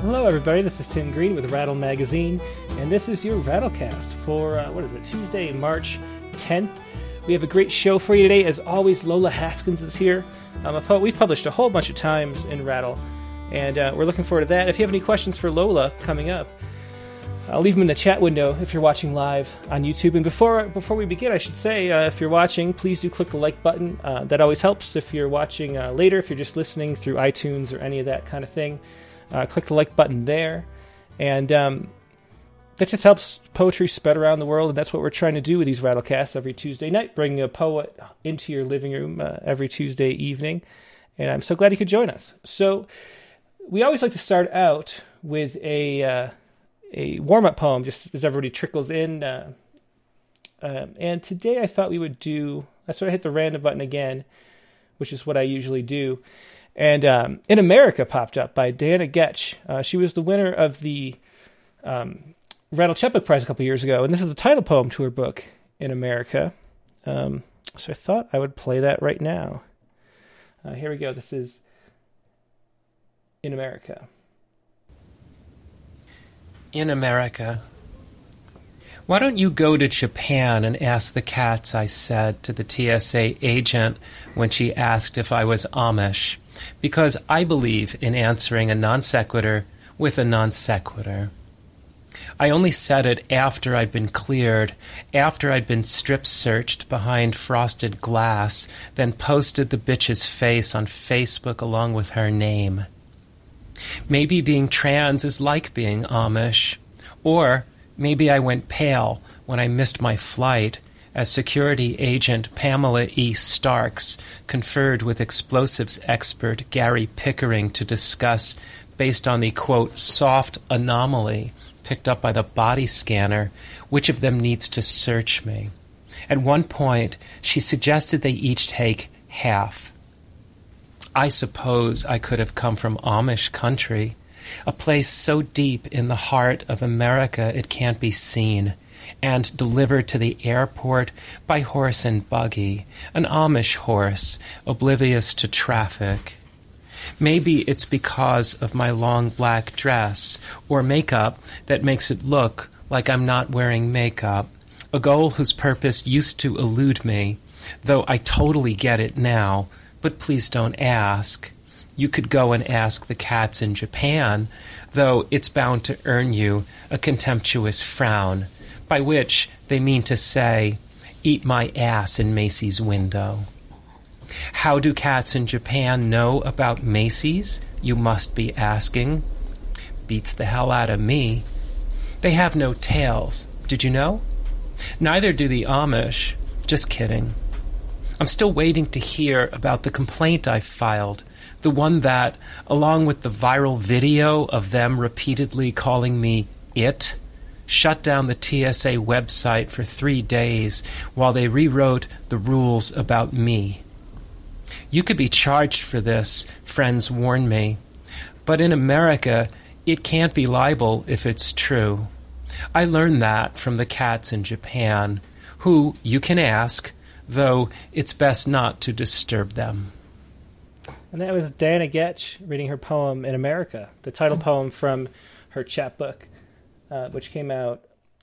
Hello, everybody. This is Tim Green with Rattle Magazine, and this is your Rattlecast for, Tuesday, March 10th. We have a great show for you today. As always, Lola Haskins is here. A poet we've published a whole bunch of times in Rattle, and we're looking forward to that. If you have any questions for Lola coming up, I'll leave them in the chat window if you're watching live on YouTube. And before we begin, I should say, if you're watching, please do click the like button. That always helps. If you're watching later, if you're just listening through iTunes or any of that kind of thing, click the like button there. And that just helps poetry spread around the world, and that's what we're trying to do with these Rattlecasts every Tuesday night, bring a poet into your living room every Tuesday evening. And I'm so glad you could join us. So we always like to start out with a warm-up poem, just as everybody trickles in. And today I thought we would do... I sort of hit the random button again, which is what I usually do. And In America popped up by Diana Getch. She was the winner of the Rattle Chepbook Prize a couple years ago, and this is the title poem to her book, In America. So I thought I would play that right now. Here we go. This is In America. In America. Why don't you go to Japan and ask the cats, I said to the TSA agent when she asked if I was Amish, because I believe in answering a non sequitur with a non sequitur. I only said it after I'd been cleared, after I'd been strip searched behind frosted glass, then posted the bitch's face on Facebook along with her name. Maybe being trans is like being Amish. Or maybe I went pale when I missed my flight as security agent Pamela E. Starks conferred with explosives expert Gary Pickering to discuss, based on the, quote, soft anomaly picked up by the body scanner, which of them needs to search me. At one point, she suggested they each take half. I suppose I could have come from Amish country, a place so deep in the heart of America it can't be seen, and delivered to the airport by horse and buggy, an Amish horse, oblivious to traffic. Maybe it's because of my long black dress or makeup that makes it look like I'm not wearing makeup, a goal whose purpose used to elude me, though I totally get it now. But please don't ask. You could go and ask the cats in Japan, though it's bound to earn you a contemptuous frown, by which they mean to say, eat my ass in Macy's window. How do cats in Japan know about Macy's, you must be asking? Beats the hell out of me. They have no tails, did you know? Neither do the Amish. Just kidding. I'm still waiting to hear about the complaint I filed, the one that, along with the viral video of them repeatedly calling me it, shut down the TSA website for 3 days while they rewrote the rules about me. You could be charged for this, friends warn me, but in America, it can't be libel if it's true. I learned that from the cats in Japan, who, you can ask, though it's best not to disturb them. And that was Diana Getch reading her poem In America, the title poem from her chapbook, which came out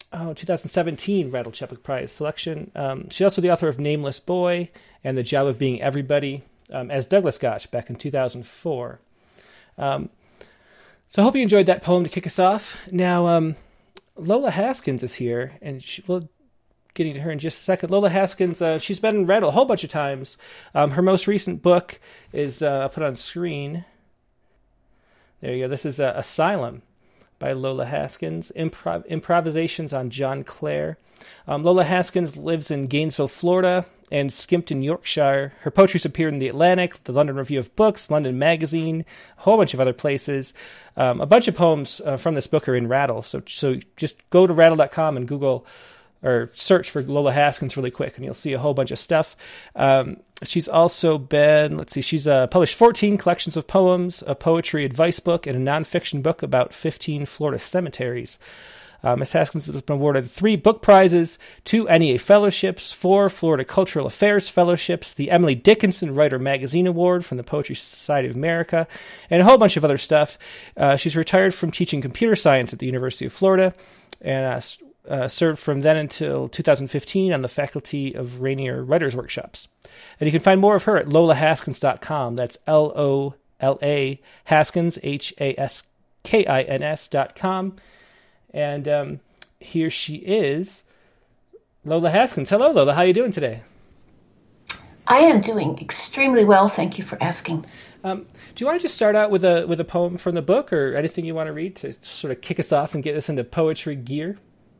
2017 Rattle Chepbook Prize selection. She's also the author of Nameless Boy and The Job of Being Everybody, as Douglas Gotch back in 2004. So I hope you enjoyed that poem to kick us off. Now, Lola Haskins is here, and we'll getting to her in just a second. Lola Haskins, she's been in Rattle a whole bunch of times. Her most recent book is put on screen. There you go. This is Asylum by Lola Haskins. Improvisations on John Clare. Lola Haskins lives in Gainesville, Florida, and Skimpton, Yorkshire. Her poetry's appeared in The Atlantic, the London Review of Books, London Magazine, a whole bunch of other places. A bunch of poems from this book are in Rattle, so just go to rattle.com and Google or search for Lola Haskins really quick, and you'll see a whole bunch of stuff. She's also been, let's see, she's published 14 collections of poems, a poetry advice book, and a nonfiction book about 15 Florida cemeteries. Ms. Haskins has been awarded 3 book prizes, 2 NEA fellowships, 4 Florida Cultural Affairs fellowships, the Emily Dickinson Writer Magazine Award from the Poetry Society of America, and a whole bunch of other stuff. She's retired from teaching computer science at the University of Florida and served from then until 2015 on the faculty of Rainier Writers Workshops. And you can find more of her at lolahaskins.com. That's Lola Haskins, HASKINS.com. And here she is, Lola Haskins. Hello, Lola. How are you doing today? I am doing extremely well. Thank you for asking. Do you want to just start out with a poem from the book, or anything you want to read to sort of kick us off and get us into poetry gear?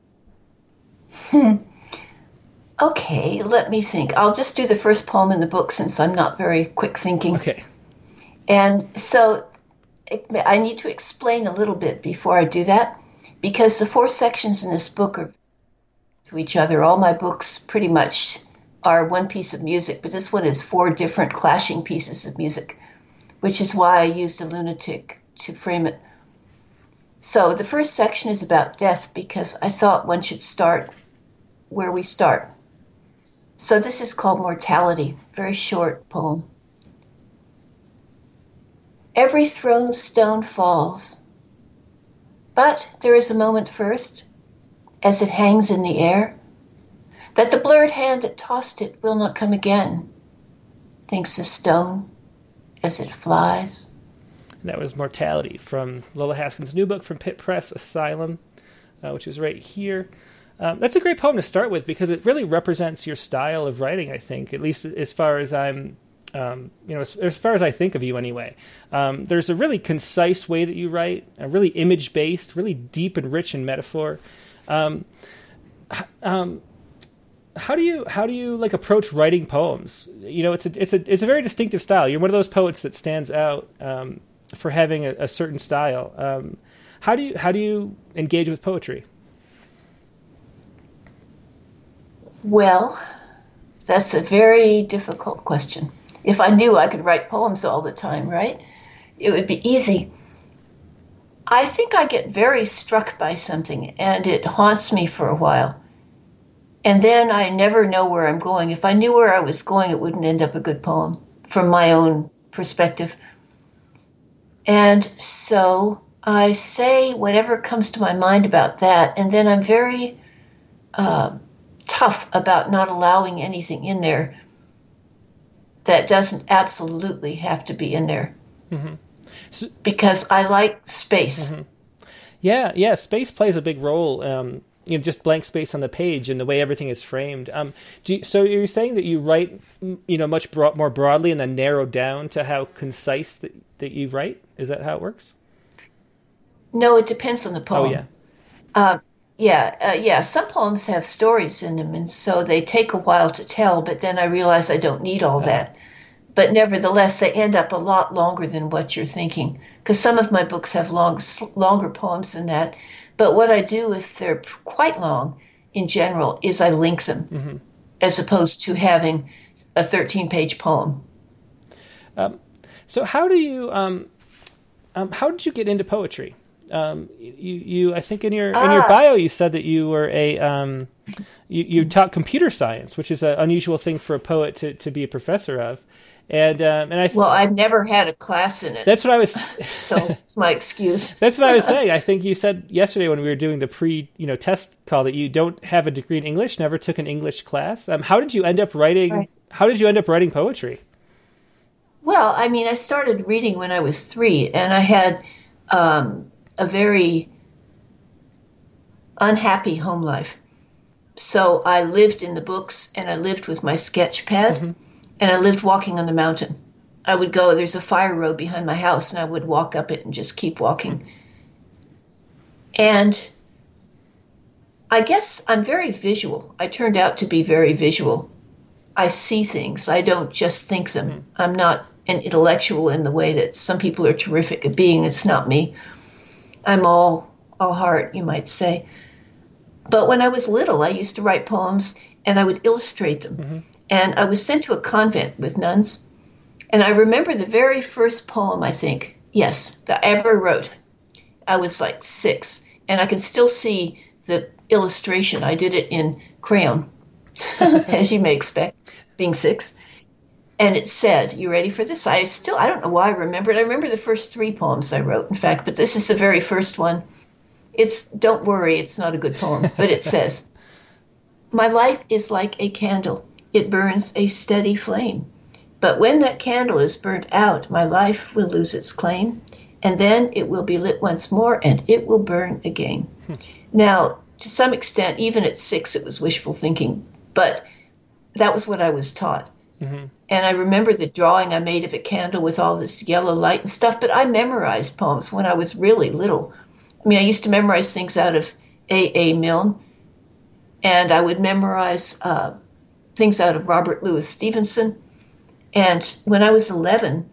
Okay, let me think. I'll just do the first poem in the book since I'm not very quick thinking. Okay. And so I need to explain a little bit before I do that, because the 4 sections in this book are to each other. All my books pretty much are one piece of music, but this one is 4 different clashing pieces of music, which is why I used a lunatic to frame it. So the first section is about death, because I thought one should start where we start. So this is called Mortality, very short poem. Every thrown stone falls, but there is a moment first, as it hangs in the air, that the blurred hand that tossed it will not come again, thinks the stone as it flies. And that was Mortality from Lola Haskins' new book from Pitt Press, Asylum, which is right here. That's a great poem to start with because it really represents your style of writing, I think, at least as far as I'm, as far as I think of you anyway. There's a really concise way that you write, really image-based, really deep and rich in metaphor. How do you like approach writing poems? You know, it's a very distinctive style. You're one of those poets that stands out for having a certain style. How do you engage with poetry? Well, that's a very difficult question. If I knew I could write poems all the time, right, it would be easy. I think I get very struck by something, and it haunts me for a while. And then I never know where I'm going. If I knew where I was going, it wouldn't end up a good poem from my own perspective. And so I say whatever comes to my mind about that, and then I'm very tough about not allowing anything in there that doesn't absolutely have to be in there. Mm-hmm. So, because I like space. Mm-hmm. Yeah, space plays a big role. Just blank space on the page and the way everything is framed. So you're saying that you write, much more broadly and then narrow down to how concise that you write? Is that how it works? No, it depends on the poem. Oh, yeah. Yeah. Some poems have stories in them, and so they take a while to tell, but then I realize I don't need all that. But nevertheless, they end up a lot longer than what you're thinking, because some of my books have longer poems than that. But what I do if they're quite long, in general, is I link them, as opposed to having a 13-page poem. So how do you how did you get into poetry? You I think in your bio you said that you were you taught computer science, which is an unusual thing for a poet to be a professor of. And I've never had a class in it. That's what I was. So it's my excuse. That's what I was saying. I think you said yesterday when we were doing the test call that you don't have a degree in English, never took an English class. How did you end up writing? Right. How did you end up writing poetry? Well, I mean, I started reading when I was 3, and I had a very unhappy home life. So I lived in the books, and I lived with my sketch pad. And I lived walking on the mountain. I would go, there's a fire road behind my house, and I would walk up it and just keep walking. And I guess I'm very visual. I turned out to be very visual. I see things. I don't just think them. I'm not an intellectual in the way that some people are terrific at being. It's not me. I'm all heart, you might say. But when I was little, I used to write poems, and I would illustrate them. And I was sent to a convent with nuns. And I remember the very first poem, I think, yes, that I ever wrote. I was like 6, and I can still see the illustration. I did it in crayon, as you may expect, being 6. And it said, you ready for this? I don't know why I remember it. I remember the first 3 poems I wrote, in fact, but this is the very first one. Don't worry, it's not a good poem, but it says, my life is like a candle. It burns a steady flame. But when that candle is burnt out, my life will lose its claim, and then it will be lit once more, and it will burn again. Now, to some extent, even at 6, it was wishful thinking, but that was what I was taught. Mm-hmm. And I remember the drawing I made of a candle with all this yellow light and stuff, but I memorized poems when I was really little. I mean, I used to memorize things out of A. Milne, and I would memorize things out of Robert Louis Stevenson. And when I was 11,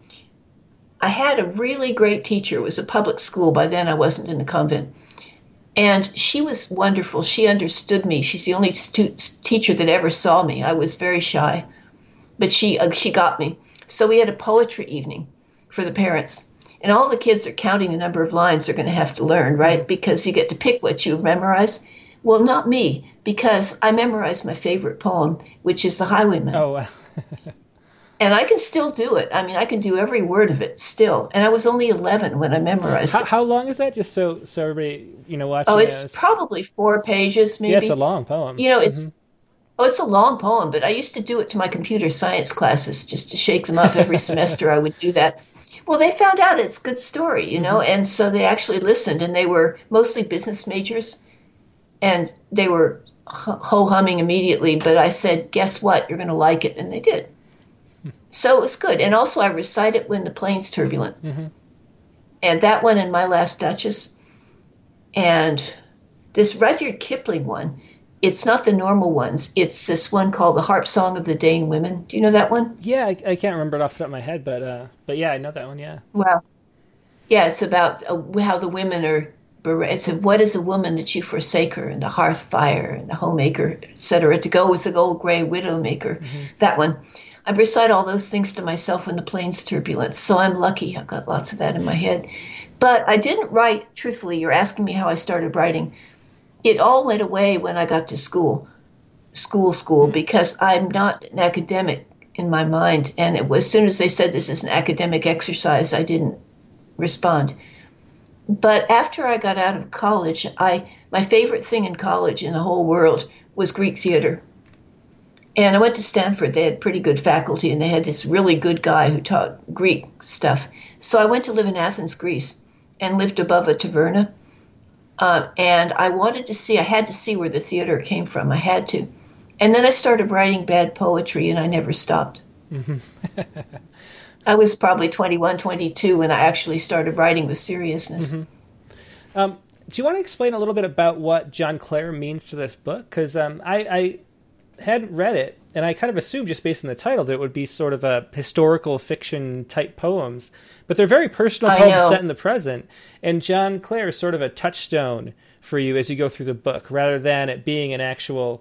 I had a really great teacher. It was a public school. By then, I wasn't in the convent. And she was wonderful. She understood me. She's the only teacher that ever saw me. I was very shy, but she got me. So we had a poetry evening for the parents. And all the kids are counting the number of lines they're going to have to learn, right? Because you get to pick what you memorize. Well, not me, because I memorized my favorite poem, which is The Highwayman. Oh, wow. And I can still do it. I mean, I can do every word of it still. And I was only 11 when I memorized it. How long is that? Just so everybody, watching. Oh, it's probably 4 pages, maybe. Yeah, it's a long poem. It's a long poem, but I used to do it to my computer science classes just to shake them up every semester. I would do that. Well, they found out it's a good story, and so they actually listened, and they were mostly business majors, and they were ho-humming immediately, but I said, guess what? You're going to like it, and they did. So it was good. And also I recite it when the plane's turbulent. Mm-hmm. And that one and My Last Duchess. And this Rudyard Kipling one, it's not the normal ones. It's this one called The Harp Song of the Dane Women. Do you know that one? Yeah, I can't remember it off the top of my head, but yeah, I know that one, yeah. Well, yeah, it's about how the women are, it's what is a woman that you forsake her, and the hearth fire, and the homemaker, etc., to go with the old gray widow maker. Mm-hmm. That one. I recite all those things to myself when the plane's turbulent, so I'm lucky. I've got lots of that in my head. But I didn't write, truthfully, you're asking me how I started writing. It all went away when I got to school, because I'm not an academic in my mind. And as soon as they said this is an academic exercise, I didn't respond. But after I got out of college, my favorite thing in college in the whole world was Greek theater. And I went to Stanford. They had pretty good faculty, and they had this really good guy who taught Greek stuff. So I went to live in Athens, Greece, and lived above a taverna. And I had to see where the theater came from. I had to. And then I started writing bad poetry, and I never stopped. Mm-hmm. I was probably 21, 22 when I actually started writing with seriousness. Mm-hmm. Do you want to explain a little bit about what John Clare means to this book? Because I hadn't read it, and I kind of assumed just based on the title that it would be sort of a historical fiction type poems, but they're very personal poems set in the present, and John Clare is sort of a touchstone for you as you go through the book, rather than it being an actual,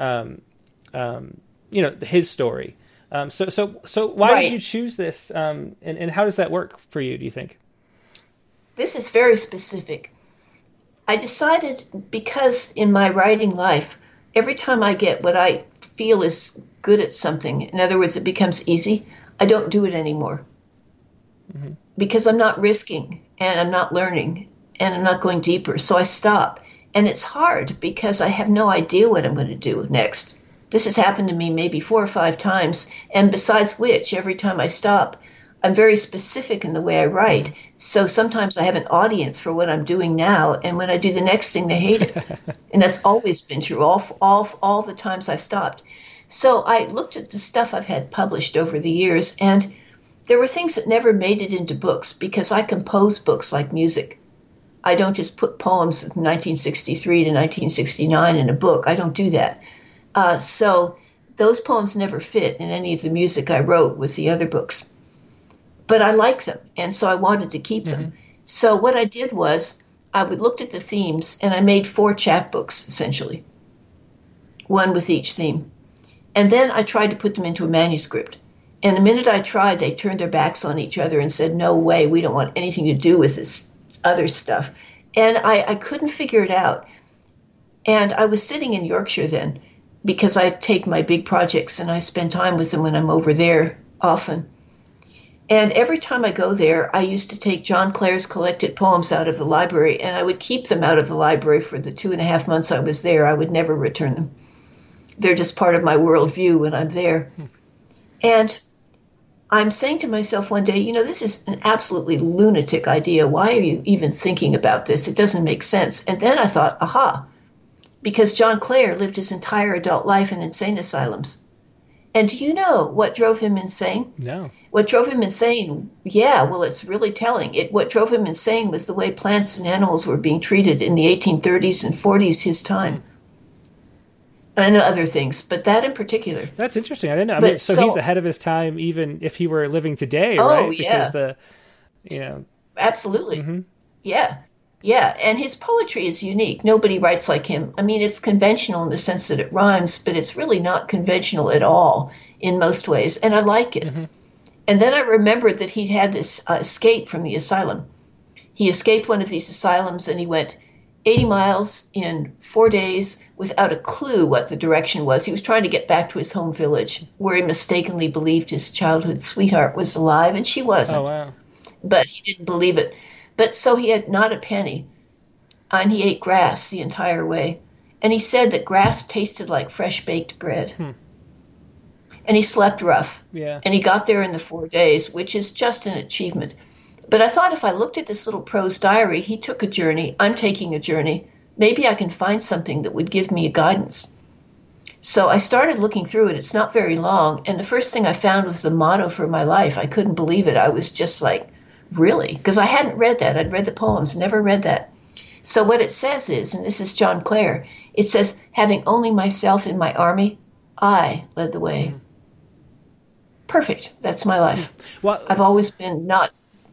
his story. So why did you choose this, and how does that work for you, do you think? This is very specific. I decided because in my writing life, every time I get what I feel is good at something, in other words, it becomes easy, I don't do it anymore. Mm-hmm. Because I'm not risking, and I'm not learning, and I'm not going deeper, so I stop. And it's hard because I have no idea what I'm going to do next. This has happened to me maybe 4 or 5 times, and besides which, every time I stop, I'm very specific in the way I write. So sometimes I have an audience for what I'm doing now, and when I do the next thing, they hate it. And that's always been true, all the times I've stopped. So I looked at the stuff I've had published over the years, and there were things that never made it into books because I compose books like music. I don't just put poems from 1963 to 1969 in a book. I don't do that. So those poems never fit in any of the music I wrote with the other books. But I like them, and so I wanted to keep them. Mm-hmm. So what I did was I looked at the themes, and I made 4 chapbooks, essentially, one with each theme. And then I tried to put them into a manuscript. And the minute I tried, they turned their backs on each other and said, no way, we don't want anything to do with this other stuff. And I couldn't figure it out. And I was sitting in Yorkshire then because I take my big projects and I spend time with them when I'm over there often. And every time I go there, I used to take John Clare's collected poems out of the library, and I would keep them out of the library for the 2.5 months I was there. I would never return them. They're just part of my worldview when I'm there. And I'm saying to myself one day, this is an absolutely lunatic idea. Why are you even thinking about this? It doesn't make sense. And then I thought, aha, because John Clare lived his entire adult life in insane asylums. And do you know what drove him insane? No. What drove him insane, it's really telling. What drove him insane was the way plants and animals were being treated in the 1830s and 40s, his time. And other things, but that in particular. That's interesting. I didn't know. I mean, so he's ahead of his time, even if he were living today, right? Yeah. Because absolutely. Mm-hmm. Yeah. And his poetry is unique. Nobody writes like him. I mean, it's conventional in the sense that it rhymes, but it's really not conventional at all in most ways. And I like it. Mm-hmm. And then I remembered that he'd had this escape from the asylum. He escaped one of these asylums and he went 80 miles in 4 days without a clue what the direction was. He was trying to get back to his home village where he mistakenly believed his childhood sweetheart was alive, and she wasn't. Oh, wow. But he didn't believe it. But so he had not a penny, and he ate grass the entire way. And he said that grass tasted like fresh baked bread. And he slept rough. Yeah. And he got there in the 4 days, which is just an achievement. But I thought if I looked at this little prose diary, he took a journey, I'm taking a journey, maybe I can find something that would give me a guidance. So I started looking through it. It's not very long. And the first thing I found was the motto for my life. I couldn't believe it. I was just like, really? Because I hadn't read that. I'd read the poems, never read that. So what it says is, and this is John Clare, it says, having only myself in my army, I led the way. Perfect. That's my life. Well, I've always been not...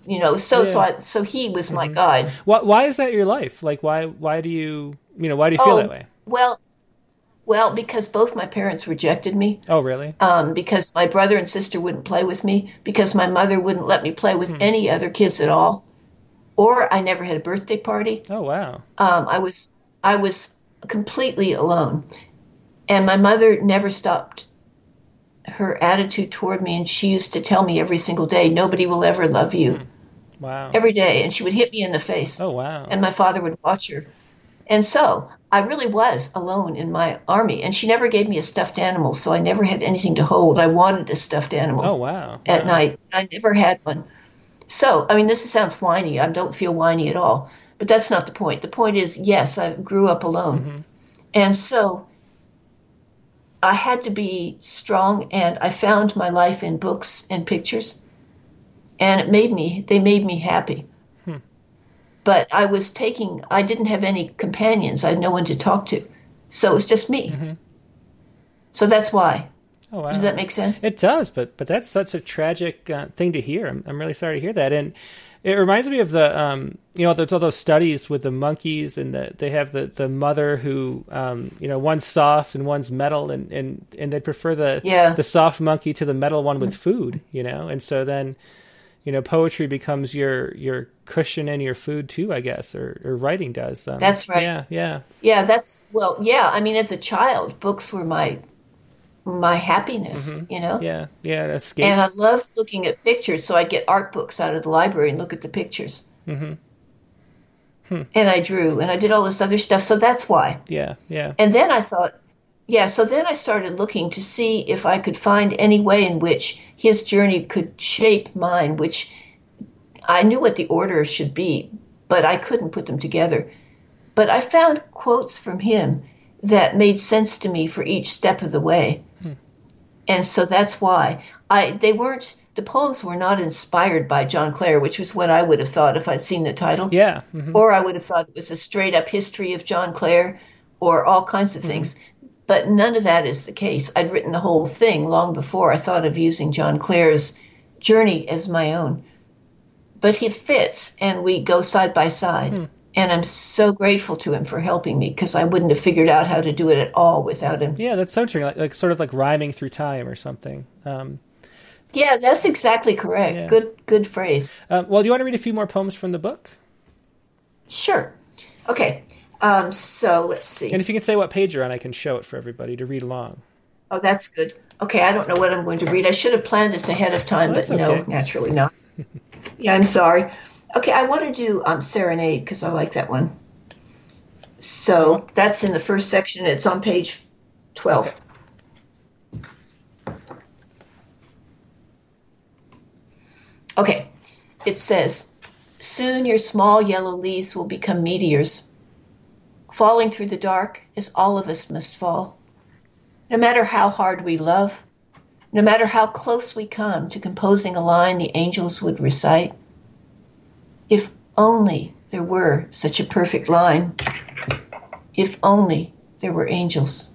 So he was my guide. Why is that your life? Like, why do you feel that way? Well, because both my parents rejected me. Oh, really? Because my brother and sister wouldn't play with me, because my mother wouldn't let me play with any other kids at all, or I never had a birthday party. Oh, wow. I was completely alone, and my mother never stopped her attitude toward me, and she used to tell me every single day, nobody will ever love you. Wow. Every day, and she would hit me in the face. Oh, wow. And my father would watch her. And so I really was alone in my army, and she never gave me a stuffed animal, so I never had anything to hold. I wanted a stuffed animal. Oh, wow. At night. I never had one. So, I mean, this sounds whiny. I don't feel whiny at all. But that's not the point. The point is, yes, I grew up alone. And so I had to be strong, and I found my life in books and pictures, and they made me happy. But I didn't have any companions. I had no one to talk to. So it was just me. So that's why. Oh, wow. Does that make sense? It does, but that's such a tragic thing to hear. I'm really sorry to hear that. And it reminds me of the, there's all those studies with the monkeys, and they have the mother who, one's soft and one's metal, and they prefer the soft monkey to the metal one with food, and so then, poetry becomes your cushion and your food too, I guess, or writing does. That's right. Yeah. I mean, as a child, books were my happiness, Yeah, escape. And I love looking at pictures, so I get art books out of the library and look at the pictures. And I drew, and I did all this other stuff, so that's why. Yeah. And then I thought, so then I started looking to see if I could find any way in which his journey could shape mine, which I knew what the order should be, but I couldn't put them together. But I found quotes from him that made sense to me for each step of the way. And so that's why. The poems were not inspired by John Clare, which was what I would have thought if I'd seen the title. Yeah. Or I would have thought it was a straight up history of John Clare or all kinds of things. But none of that is the case. I'd written the whole thing long before I thought of using John Clare's journey as my own. But he fits, and we go side by side. And I'm so grateful to him for helping me because I wouldn't have figured out how to do it at all without him. Yeah, that's so true. Like sort of like rhyming through time or something. Yeah, that's exactly correct. Yeah. Good phrase. Well, do you want to read a few more poems from the book? Sure. Okay. So let's see. And if you can say what page you're on, I can show it for everybody to read along. Oh, that's good. Okay, I don't know what I'm going to read. I should have planned this ahead of time, Well, but no, okay. naturally not. Yeah, I'm sorry. Okay, I want to do Serenade because I like that one. So that's in the first section. It's on page 12. Okay, it says, soon your small yellow leaves will become meteors, falling through the dark as all of us must fall. No matter how hard we love, no matter how close we come to composing a line the angels would recite, if only there were such a perfect line, if only there were angels.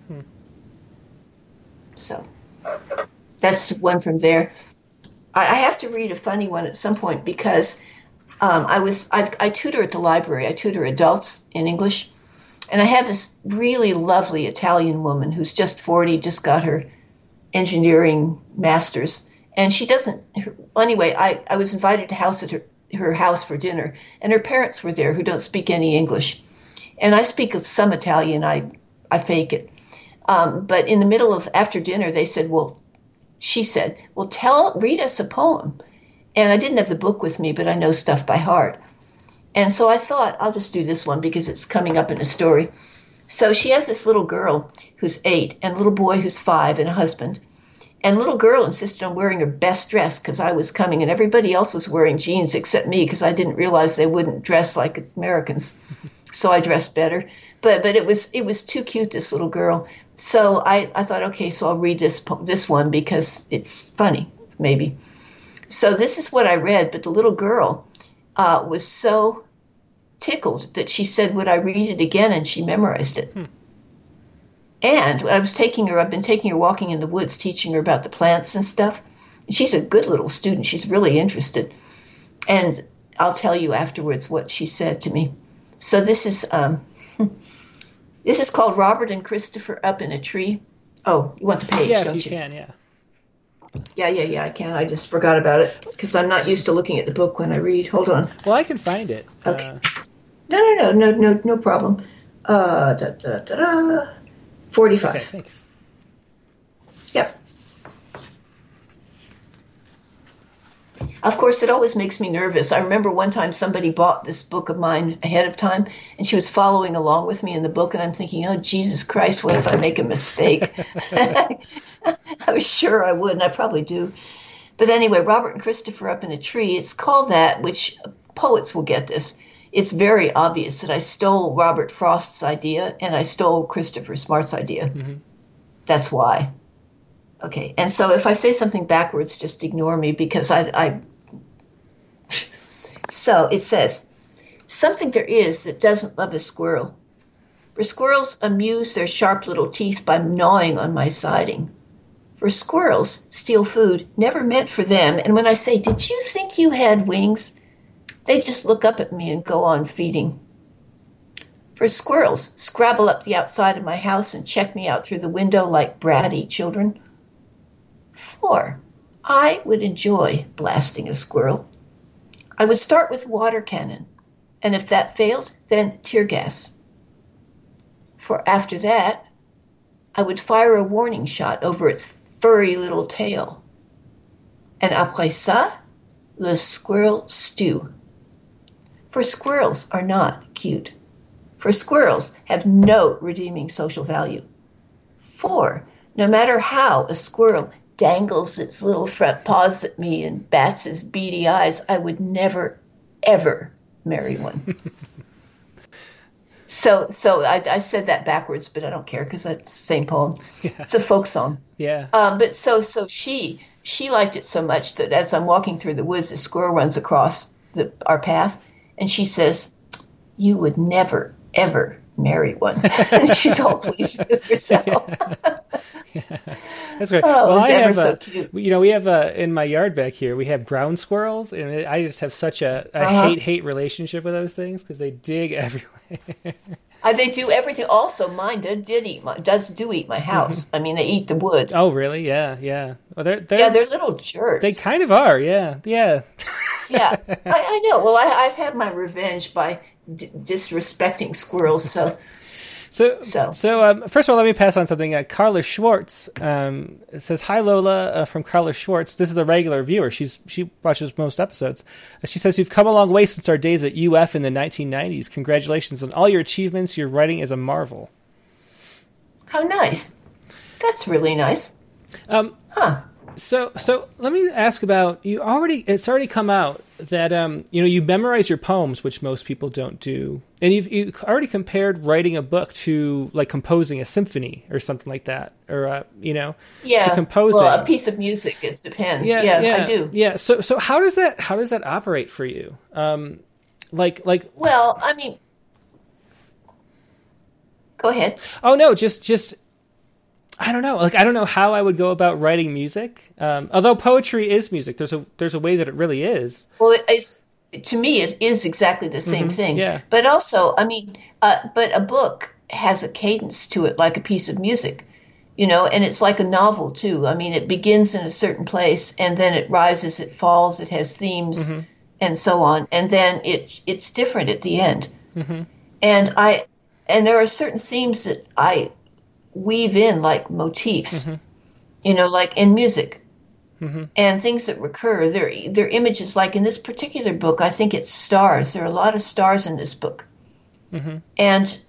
So that's one from there. I have to read a funny one at some point because I tutor at the library. I tutor adults in English. And I have this really lovely Italian woman who's just 40, just got her engineering master's. And she doesn't, anyway, I was invited to her house for dinner. And her parents were there who don't speak any English. And I speak some Italian. I fake it. But in the middle of, after dinner, she said, read us a poem. And I didn't have the book with me, but I know stuff by heart. And so I thought, I'll just do this one because it's coming up in a story. So she has this little girl who's 8 and a little boy who's 5 and a husband. And the little girl insisted on wearing her best dress because I was coming, and everybody else was wearing jeans except me because I didn't realize they wouldn't dress like Americans. So I dressed better. But it was too cute, this little girl. So I thought, okay, so I'll read this one because it's funny, maybe. So this is what I read, but the little girl was so tickled that she said, would I read it again? And she memorized it. And I've been taking her walking in the woods, teaching her about the plants and stuff. And she's a good little student. She's really interested. And I'll tell you afterwards what she said to me. So this is called Robert and Christopher Up in a Tree. Oh, you want the page, Yeah, don't if you you? can, yeah. Yeah, I can. I just forgot about it because I'm not used to looking at the book when I read. Hold on. Well, I can find it. Okay. No problem. 45. Okay, thanks. Yep. Of course, it always makes me nervous. I remember one time somebody bought this book of mine ahead of time, and she was following along with me in the book, and I'm thinking, oh, Jesus Christ, what if I make a mistake? I was sure I would, and I probably do. But anyway, Robert and Christopher Up in a Tree, it's called that, which poets will get this. It's very obvious that I stole Robert Frost's idea, and I stole Christopher Smart's idea. Mm-hmm. That's why. Okay, and so if I say something backwards, just ignore me because I So it says, something there is that doesn't love a squirrel. For squirrels amuse their sharp little teeth by gnawing on my siding. For squirrels steal food never meant for them, and when I say, did you think you had wings? They just look up at me and go on feeding. For squirrels scrabble up the outside of my house and check me out through the window like bratty children. For I would enjoy blasting a squirrel. I would start with water cannon, and if that failed, then tear gas. For after that, I would fire a warning shot over its furry little tail. And après ça, le squirrel stew. For squirrels are not cute. For squirrels have no redeeming social value. For no matter how a squirrel dangles its little front paws at me and bats his beady eyes, I would never, ever marry one. So I said that backwards, but I don't care because that's the same poem. Yeah. It's a folk song. Yeah. But so she liked it so much that as I'm walking through the woods, a squirrel runs across our path, and she says, "You would never, ever marry one. She's all pleased with herself. That's great. Oh, well, I have so cute. we have in my yard back here, we have ground squirrels, and I just have such a hate relationship with those things because they dig everywhere. They do everything. Also, mine does eat my house. Mm-hmm. I mean, they eat the wood. Oh, really? Yeah, yeah. Well, they're little jerks. They kind of are. Yeah, yeah. Yeah, I know. Well, I've had my revenge by disrespecting squirrels. So first of all, let me pass on something. Carla Schwartz says, "Hi Lola," from Carla Schwartz. This is a regular viewer. She watches most episodes. She says, "You've come a long way since our days at UF in the 1990s. Congratulations on all your achievements. Your writing is a marvel." How nice! That's really nice. So let me ask about you. It's already come out that you memorize your poems, which most people don't do, and you already compared writing a book to like composing a symphony or something like that, or to composing. Well, a piece of music. It depends. Yeah, I do. Yeah. So how does that operate for you? Well, I mean, go ahead. Oh no, just. I don't know. Like, I don't know how I would go about writing music. Although poetry is music, there's a way that it really is. Well, to me, it is exactly the same thing. Yeah. But also, I mean, but a book has a cadence to it, like a piece of music, and it's like a novel too. I mean, it begins in a certain place, and then it rises, it falls, it has themes, and so on, and then it's different at the end. And there are certain themes that I weave in like motifs, like in music, and things that recur. They're images. Like in this particular book, I think it's stars. There are a lot of stars in this book, and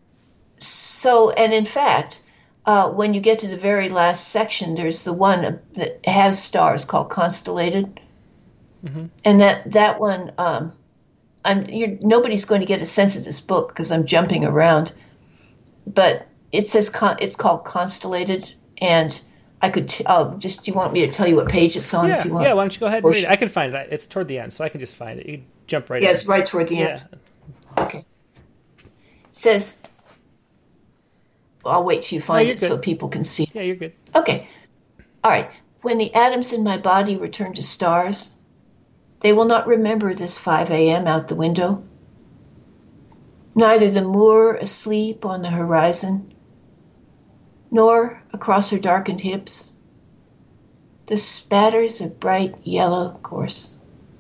in fact, when you get to the very last section, there's the one that has stars called Constellated, and that one, nobody's going to get a sense of this book because I'm jumping around, but it says it's called Constellated, and I could do you want me to tell you what page it's on? Yeah, if you want? Yeah, why don't you go ahead and read it? I can find it. It's toward the end, so I can just find it. You can jump right in. Yeah, it's right toward the end. Okay. It says, I'll wait till you find it so people can see. Yeah, you're good. Okay. All right. When the atoms in my body return to stars, they will not remember this 5 a.m. out the window. Neither the moor asleep on the horizon, nor across her darkened hips the spatters of bright yellow gorse.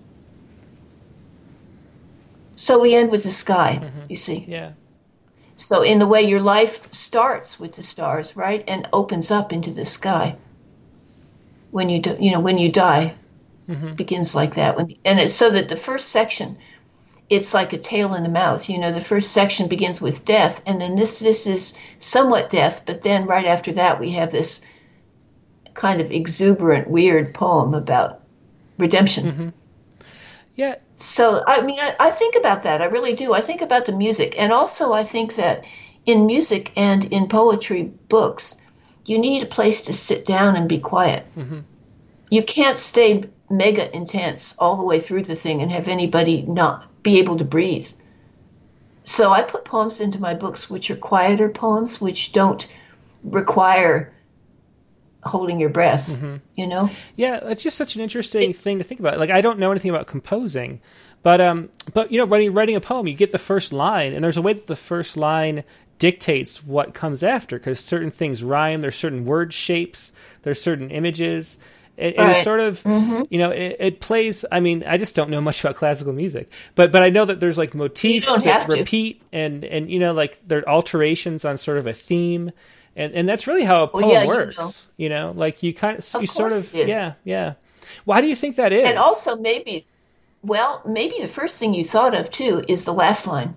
So we end with the sky, you see. Yeah. So in the way your life starts with the stars, right, and opens up into the sky. When you die, begins like that. And it's so that the first section, it's like a tail in the mouth. The first section begins with death, and then this is somewhat death, but then right after that we have this kind of exuberant, weird poem about redemption. Yeah. So, I mean, I think about that. I really do. I think about the music. And also I think that in music and in poetry books, you need a place to sit down and be quiet. You can't stay mega intense all the way through the thing and have anybody not be able to breathe. So I put poems into my books which are quieter poems, which don't require holding your breath, Yeah, it's just such an interesting thing to think about. Like, I don't know anything about composing, but writing a poem, you get the first line, and there's a way that the first line dictates what comes after, because certain things rhyme, there's certain word shapes, there's certain images. It's sort of, it plays. I mean, I just don't know much about classical music, but I know that there's like motifs that repeat, and like there are alterations on sort of a theme, and that's really how a poem works. Like you sort of, yeah. Why do you think that is? And also maybe the first thing you thought of too is the last line.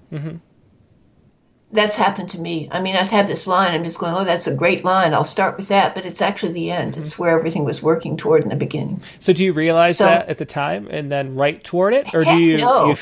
That's happened to me. I mean, I've had this line. I'm just going, oh, that's a great line. I'll start with that. But it's actually the end. It's where everything was working toward in the beginning. So do you realize that at the time and then write toward it? Or do you... No.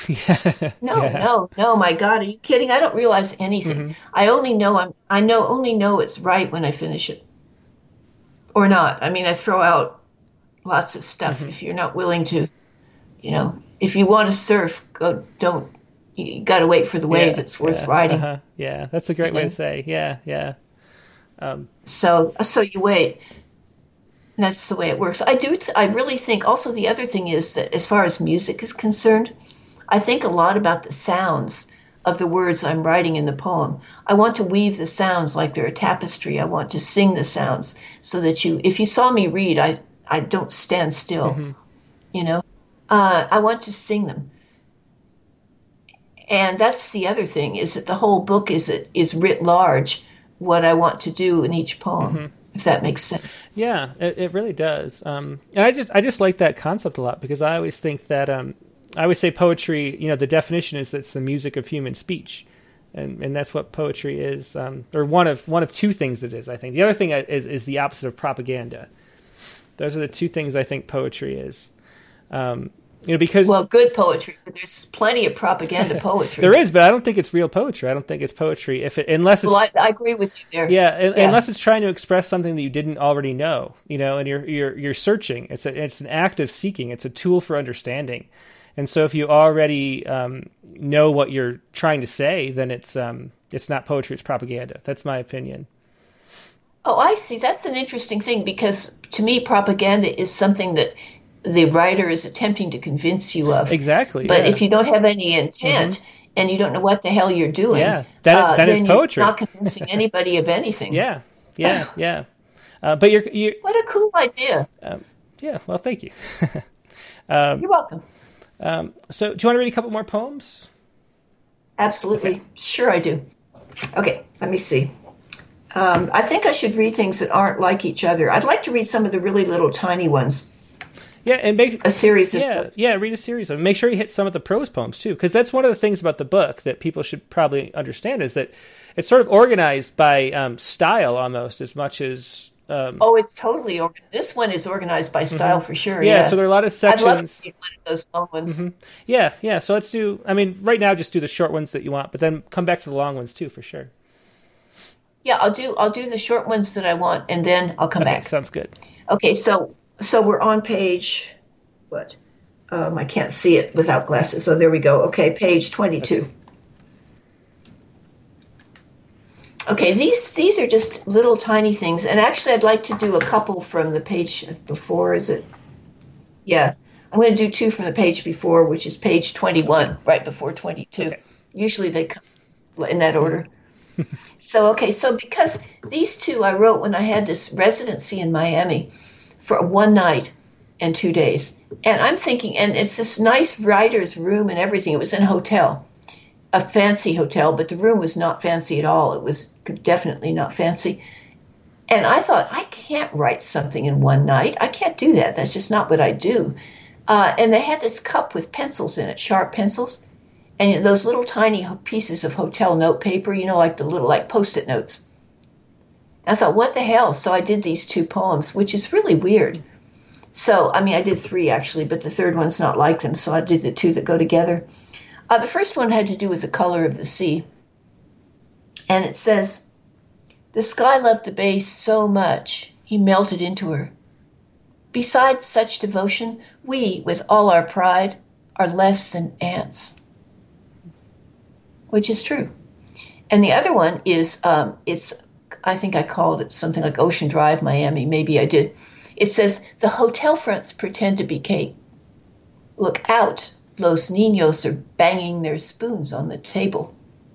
No, my God. Are you kidding? I don't realize anything. I only know it's right when I finish it. Or not. I mean, I throw out lots of stuff if you're not willing to, if you want to surf, don't You got to wait for the wave that's worth riding. Yeah, that's a great way to say. Yeah. So you wait. And that's the way it works. I really think also the other thing is that as far as music is concerned, I think a lot about the sounds of the words I'm writing in the poem. I want to weave the sounds like they're a tapestry. I want to sing the sounds so that if you saw me read, I don't stand still, I want to sing them. And that's the other thing, is that the whole book is writ large what I want to do in each poem, if that makes sense. Yeah, it really does. And I just like that concept a lot, because I always think that I always say poetry, the definition is that it's the music of human speech. And that's what poetry is, or one of two things that is, I think. The other thing is the opposite of propaganda. Those are the two things I think poetry is. Because good poetry, but there's plenty of propaganda poetry. There is, but I don't think it's real poetry. I don't think it's poetry unless it's. Well, I agree with you there. Yeah, unless it's trying to express something that you didn't already know, and you're searching. It's an act of seeking. It's a tool for understanding. And so if you already know what you're trying to say, then it's not poetry, it's propaganda. That's my opinion. Oh, I see. That's an interesting thing, because to me, propaganda is something that the writer is attempting to convince you of. Exactly. But if you don't have any intent and you don't know what the hell you're doing, that then is poetry. You're not convincing anybody of anything. Yeah. But you're what a cool idea. Yeah. Well, thank you. You're welcome. So, do you want to read a couple more poems? Absolutely. Okay. Sure, I do. Okay, let me see. I think I should read things that aren't like each other. I'd like to read some of the really little tiny ones. Yeah, and make a series of those. Yeah, read a series of them. Make sure you hit some of the prose poems, too, because that's one of the things about the book that people should probably understand, is that it's sort of organized by style almost, as much as... it's totally organized. This one is organized by style for sure. Yeah, so there are a lot of sections. I'd love to see one of those long ones. Yeah. So let's do. Right now, just do the short ones that you want, but then come back to the long ones too, for sure. Yeah, I'll do the short ones that I want, and then I'll come back. Sounds good. Okay, so we're on page what? I can't see it without glasses. So there we go. Okay, page 22. Okay, these are just little tiny things, and actually I'd like to do a couple from the page before. Is it? Yeah, I'm going to do two from the page before, which is page 21, right before 22. Okay. Usually they come in that order. So because these two I wrote when I had this residency in Miami for 1 night and 2 days, and I'm thinking, and it's this nice writer's room and everything. It was in a hotel. A fancy hotel, but the room was not fancy at all. It was definitely not fancy. And I thought, I can't write something in 1 night. I can't do that. That's just not what I do. And they had this cup with pencils in it, sharp pencils, and those little tiny pieces of hotel note paper, like the little Post-it notes. I thought, what the hell? So I did these 2 poems, which is really weird. So, I did 3 actually, but the third one's not like them, so I did the 2 that go together. The first one had to do with the color of the sea. And it says, "The sky loved the bay so much, he melted into her. Besides such devotion, we, with all our pride, are less than ants." Which is true. And the other one is, I think I called it something like Ocean Drive, Miami. Maybe I did. It says, "The hotel fronts pretend to be cake. Look out. Los Niños are banging their spoons on the table."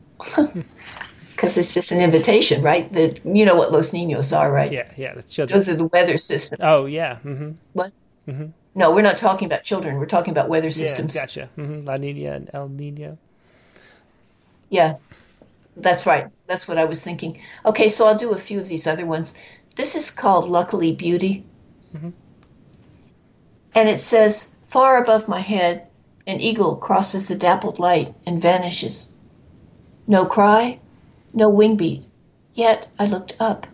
Because it's just an invitation, right? You know what Los Niños are, right? Yeah. The children. Those are the weather systems. Oh, yeah. Mm-hmm. What? Mm-hmm. No, we're not talking about children. We're talking about weather systems. Yeah, gotcha. La Niña and El Niño. Yeah, that's right. That's what I was thinking. Okay, so I'll do a few of these other ones. This is called Luckily Beauty. Mm-hmm. And it says, "Far above my head, an eagle crosses the dappled light and vanishes. No cry, no wing beat, yet I looked up."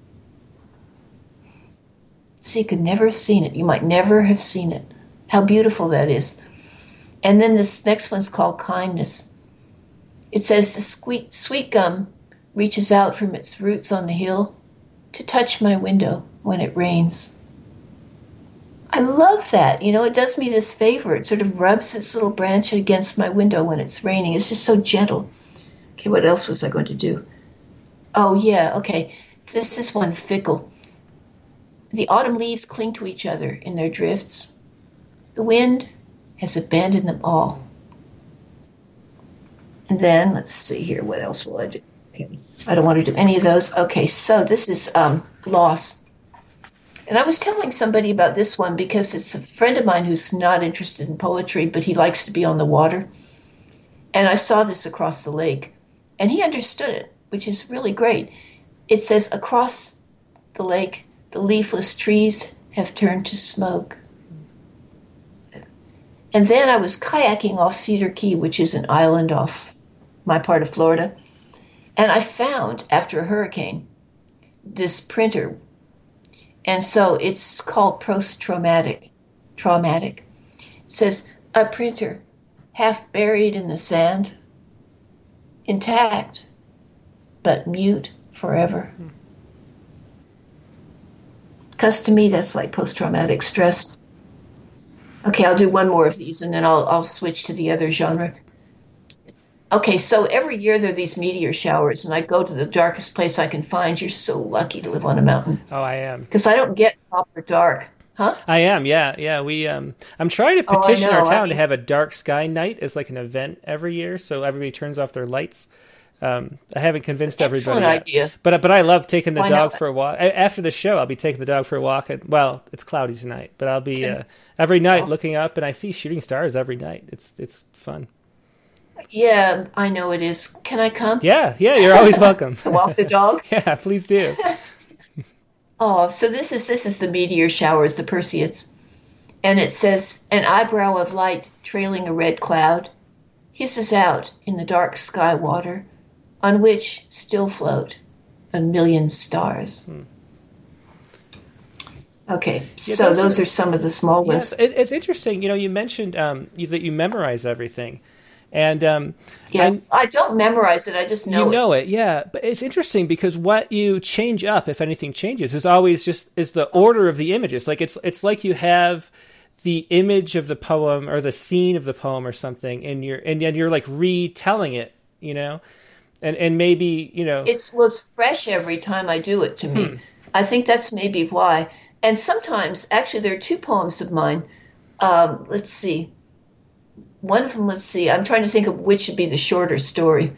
So you could never have seen it. You might never have seen it. How beautiful that is. And then this next one's called Kindness. It says, "The sweet gum reaches out from its roots on the hill to touch my window when it rains." I love that. It does me this favor. It sort of rubs its little branch against my window when it's raining. It's just so gentle. Okay, what else was I going to do? Oh, yeah, okay. This is one, fickle. The autumn leaves cling to each other in their drifts. The wind has abandoned them all. And then, let's see here, what else will I do? I don't want to do any of those. Okay, so this is loss. And I was telling somebody about this one because it's a friend of mine who's not interested in poetry, but he likes to be on the water. And I saw this across the lake, and he understood it, which is really great. It says, across the lake, the leafless trees have turned to smoke. And then I was kayaking off Cedar Key, which is an island off my part of Florida. And I found, after a hurricane, this printer. And so it's called post-traumatic. Traumatic. It says, a printer, half buried in the sand, intact, but mute forever. Because to me, that's like post-traumatic stress. Okay, I'll do one more of these, and then I'll switch to the other genre. Okay, so every year there are these meteor showers, and I go to the darkest place I can find. You're so lucky to live on a mountain. Oh, I am. Because I don't get proper dark. Huh? I am, yeah. I'm trying to petition our town to have a dark sky night as like an event every year, so everybody turns off their lights. I haven't convinced everybody yet. Idea. But I love taking the dog for a walk. After the show, I'll be taking the dog for a walk. Well, it's cloudy tonight, but I'll be every night looking up, and I see shooting stars every night. It's fun. Yeah, I know it is. Can I come? Yeah, you're always welcome. To walk the dog? Yeah, please do. Oh, so this is the meteor showers, the Perseids. And it says, an eyebrow of light trailing a red cloud hisses out in the dark sky water, on which still float a million stars. Okay, so those are some of the small ones. Yes, it's interesting. You mentioned that you memorize everything. And I don't memorize it. I just know you know it. Yeah, but it's interesting because what you change up, if anything changes, is always is the order of the images. Like it's like you have the image of the poem or the scene of the poem or something, and you're like retelling it. And maybe it's fresh every time I do it. To me, I think that's maybe why. And sometimes, actually, there are two poems of mine. Let's see. One of them, I'm trying to think of which should be the shorter story.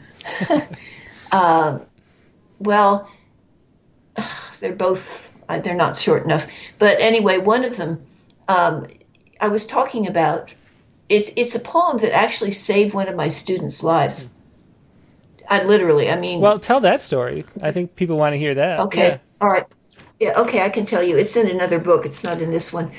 Well, they're both, they're not short enough. But anyway, one of them, I was talking about, it's a poem that actually saved one of my students' lives. Well, tell that story. I think people want to hear that. Okay, yeah. All right. Yeah, okay, I can tell you. It's in another book. It's not in this one.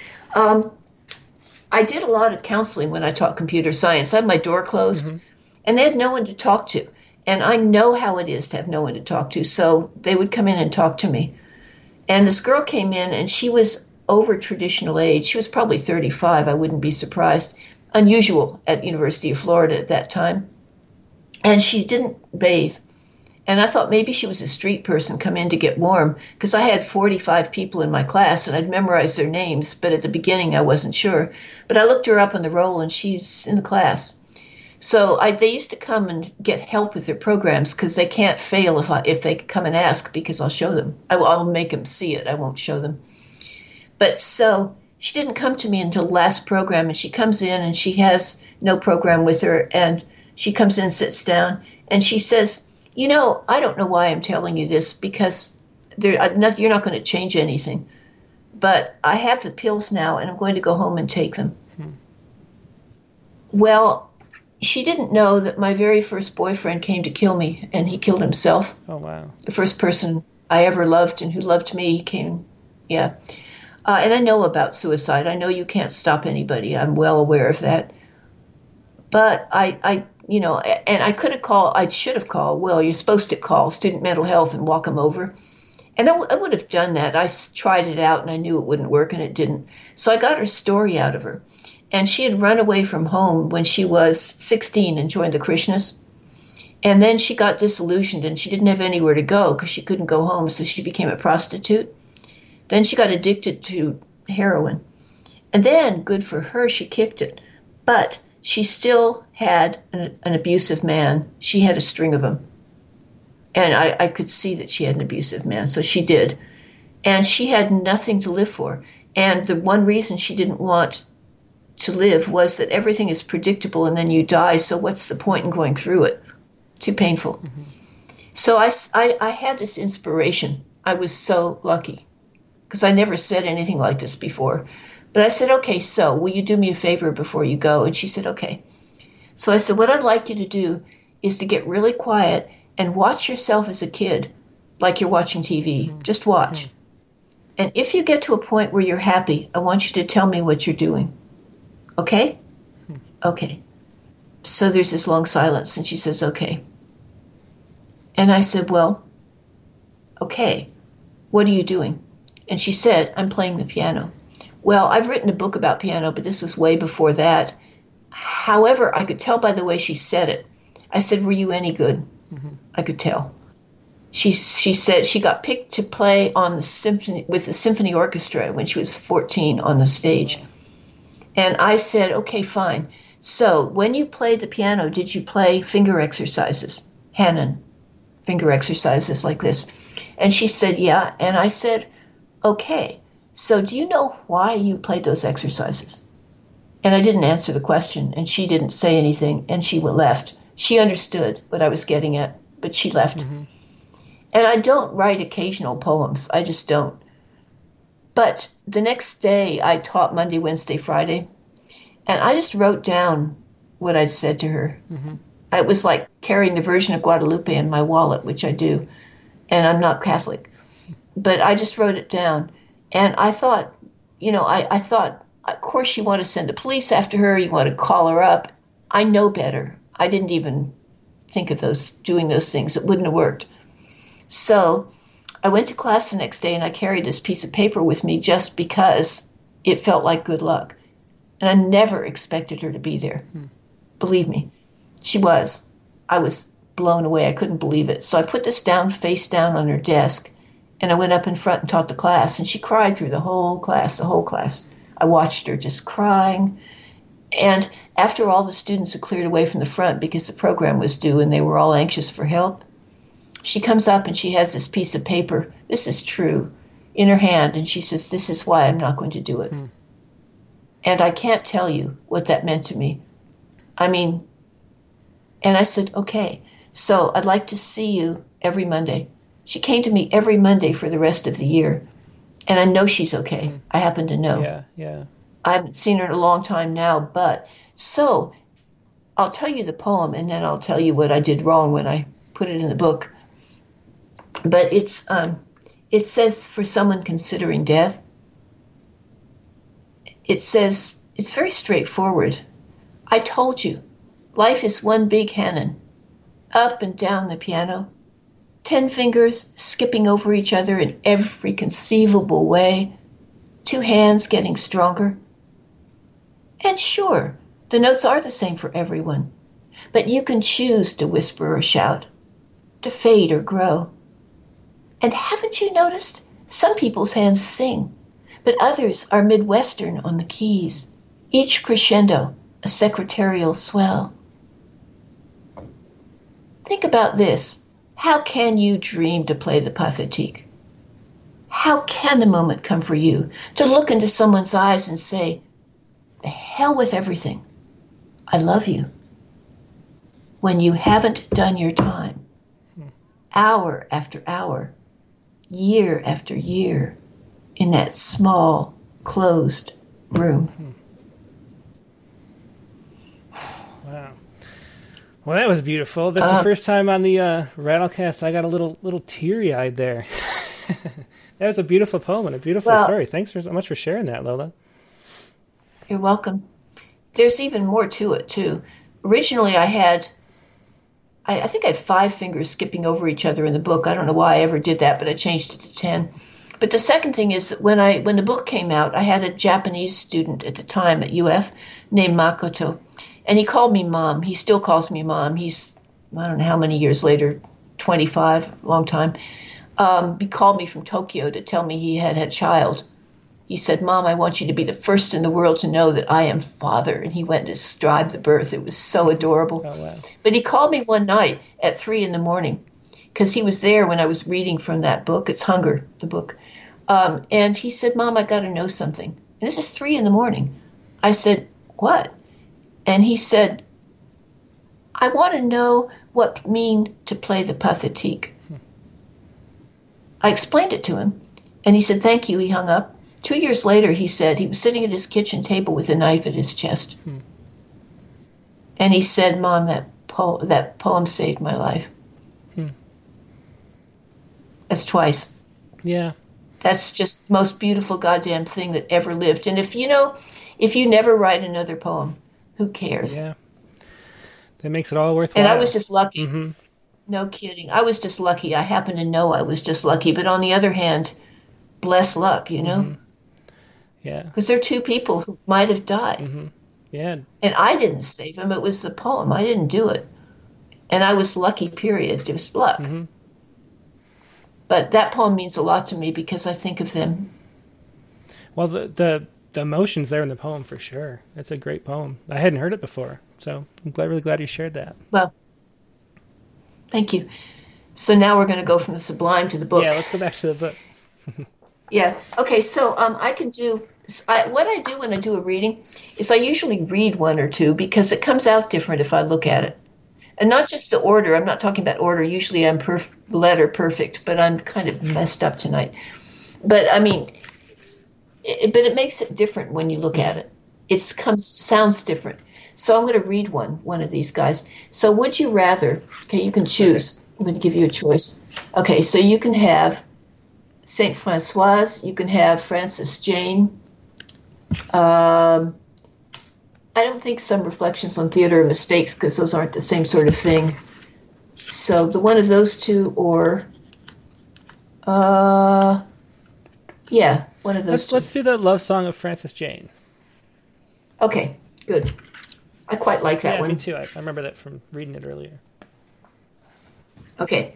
I did a lot of counseling when I taught computer science. I had my door closed, and they had no one to talk to. And I know how it is to have no one to talk to, so they would come in and talk to me. And this girl came in, and she was over traditional age. She was probably 35, I wouldn't be surprised. Unusual at University of Florida at that time. And she didn't bathe. And I thought maybe she was a street person come in to get warm, because I had 45 people in my class and I'd memorized their names, but at the beginning I wasn't sure. But I looked her up on the roll and she's in the class. So they used to come and get help with their programs because they can't fail if they come and ask, because I'll show them. I'll make them see it. I won't show them. But so she didn't come to me until the last program, and she comes in and she has no program with her, and she comes in, sits down, and she says, I don't know why I'm telling you this, because you're not going to change anything. But I have the pills now, and I'm going to go home and take them. Well, she didn't know that my very first boyfriend came to kill me, and he killed himself. Oh, wow. The first person I ever loved and who loved me came, yeah. And I know about suicide. I know you can't stop anybody. I'm well aware of that. But and I should have called, well, you're supposed to call student mental health and walk them over. And I would have done that. I tried it out and I knew it wouldn't work, and it didn't. So I got her story out of her. And she had run away from home when she was 16 and joined the Krishnas. And then she got disillusioned and she didn't have anywhere to go because she couldn't go home. So she became a prostitute. Then she got addicted to heroin. And then, good for her, she kicked it. But she still had an abusive man. She had a string of them. And I could see that she had an abusive man, so she did. And she had nothing to live for. And the one reason she didn't want to live was that everything is predictable and then you die, so what's the point in going through it? Too painful. Mm-hmm. So I had this inspiration. I was so lucky because I never said anything like this before. But I said, okay, so will you do me a favor before you go? And she said, okay. So I said, what I'd like you to do is to get really quiet and watch yourself as a kid like you're watching TV. Mm-hmm. Just watch. Mm-hmm. And if you get to a point where you're happy, I want you to tell me what you're doing. Okay? Mm-hmm. Okay. So there's this long silence, and she says, okay. And I said, well, okay, what are you doing? And she said, I'm playing the piano. Well, I've written a book about piano, but this was way before that. However, I could tell by the way she said it. I said, were you any good? Mm-hmm. I could tell. She said she got picked to play on the symphony with the symphony orchestra when she was 14 on the stage. And I said, okay, fine. So when you played the piano, did you play finger exercises? Hanon, finger exercises like this. And she said, yeah. And I said, okay. So do you know why you played those exercises? And I didn't answer the question, and she didn't say anything, and she left. She understood what I was getting at, but she left. Mm-hmm. And I don't write occasional poems. I just don't. But the next day, I taught Monday, Wednesday, Friday, and I just wrote down what I'd said to her. Mm-hmm. It was like carrying the Virgin of Guadalupe in my wallet, which I do, and I'm not Catholic. But I just wrote it down. And I thought, I thought, of course you want to send the police after her, you want to call her up. I know better. I didn't even think of doing those things. It wouldn't have worked. So I went to class the next day and I carried this piece of paper with me just because it felt like good luck. And I never expected her to be there. Believe me, she was. I was blown away. I couldn't believe it. So I put this down, face down on her desk. And I went up in front and taught the class, and she cried through the whole class. I watched her just crying. And after all the students had cleared away from the front because the program was due and they were all anxious for help, she comes up and she has this piece of paper, this is true, in her hand, and she says, this is why I'm not going to do it. And I can't tell you what that meant to me. And I said, okay, so I'd like to see you every Monday. She came to me every Monday for the rest of the year. And I know she's okay. Mm-hmm. I happen to know. Yeah. I haven't seen her in a long time now, but so I'll tell you the poem and then I'll tell you what I did wrong when I put it in the book. But it says, for someone considering death, it says, it's very straightforward. I told you, life is one big Hanon, up and down the piano. 10 fingers skipping over each other in every conceivable way. 2 hands getting stronger. And sure, the notes are the same for everyone. But you can choose to whisper or shout, to fade or grow. And haven't you noticed? Some people's hands sing, but others are Midwestern on the keys. Each crescendo, a secretarial swell. Think about this. How can you dream to play the pathétique? How can the moment come for you to look into someone's eyes and say, the hell with everything, I love you, when you haven't done your time, hour after hour, year after year, in that small, closed room? Wow. Well, that was beautiful. That's the first time on the Rattlecast I got a little teary-eyed there. That was a beautiful poem and a beautiful story. Thanks so much for sharing that, Lola. You're welcome. There's even more to it, too. Originally, I think I had 5 fingers skipping over each other in the book. I don't know why I ever did that, but I changed it to 10. But the second thing is that when the book came out, I had a Japanese student at the time at UF named Makoto. And he called me Mom. He still calls me Mom. He's, I don't know how many years later, 25, long time. He called me from Tokyo to tell me he had a child. He said, Mom, I want you to be the first in the world to know that I am Father. And he went to describe the birth. It was so adorable. Oh, wow. But he called me one night at 3 a.m. because he was there when I was reading from that book. It's Hunger, the book. And he said, Mom, I got to know something. And this is 3 a.m. I said, what? And he said, I want to know what it means to play the pathétique. I explained it to him, and he said, thank you. He hung up. 2 years later, he said, he was sitting at his kitchen table with a knife at his chest. And he said, Mom, that poem saved my life. That's twice. Yeah. That's just the most beautiful goddamn thing that ever lived. And if you never write another poem, who cares? Yeah. That makes it all worthwhile. And I was just lucky. Mm-hmm. No kidding. I was just lucky. I happen to know I was just lucky. But on the other hand, bless luck, Mm-hmm. Yeah. Because there are two people who might have died. Mm-hmm. Yeah. And I didn't save him. It was the poem. I didn't do it. And I was lucky, period. Just luck. Mm-hmm. But that poem means a lot to me because I think of them. Well, the emotions there in the poem, for sure. It's a great poem. I hadn't heard it before, so I'm really glad you shared that. Well, thank you. So now we're going to go from the sublime to the book. Yeah, let's go back to the book. Yeah. Okay, so I can do... what I do when I do a reading is I usually read one or two because it comes out different if I look at it. And not just the order. I'm not talking about order. Usually I'm letter perfect, but I'm kind of messed up tonight. But, I mean... but it makes it different when you look at it. It sounds different. So I'm going to read one of these guys. So would you rather, okay, you can choose. Okay. I'm going to give you a choice. Okay, so you can have Saint Francoise, you can have Frances Jane. I don't think some reflections on theater are mistakes because those aren't the same sort of thing. So the one of those two or... yeah, one of those two. Let's do the love song of Frances Jane. Okay, good. I quite like that one. Me too. I remember that from reading it earlier. Okay.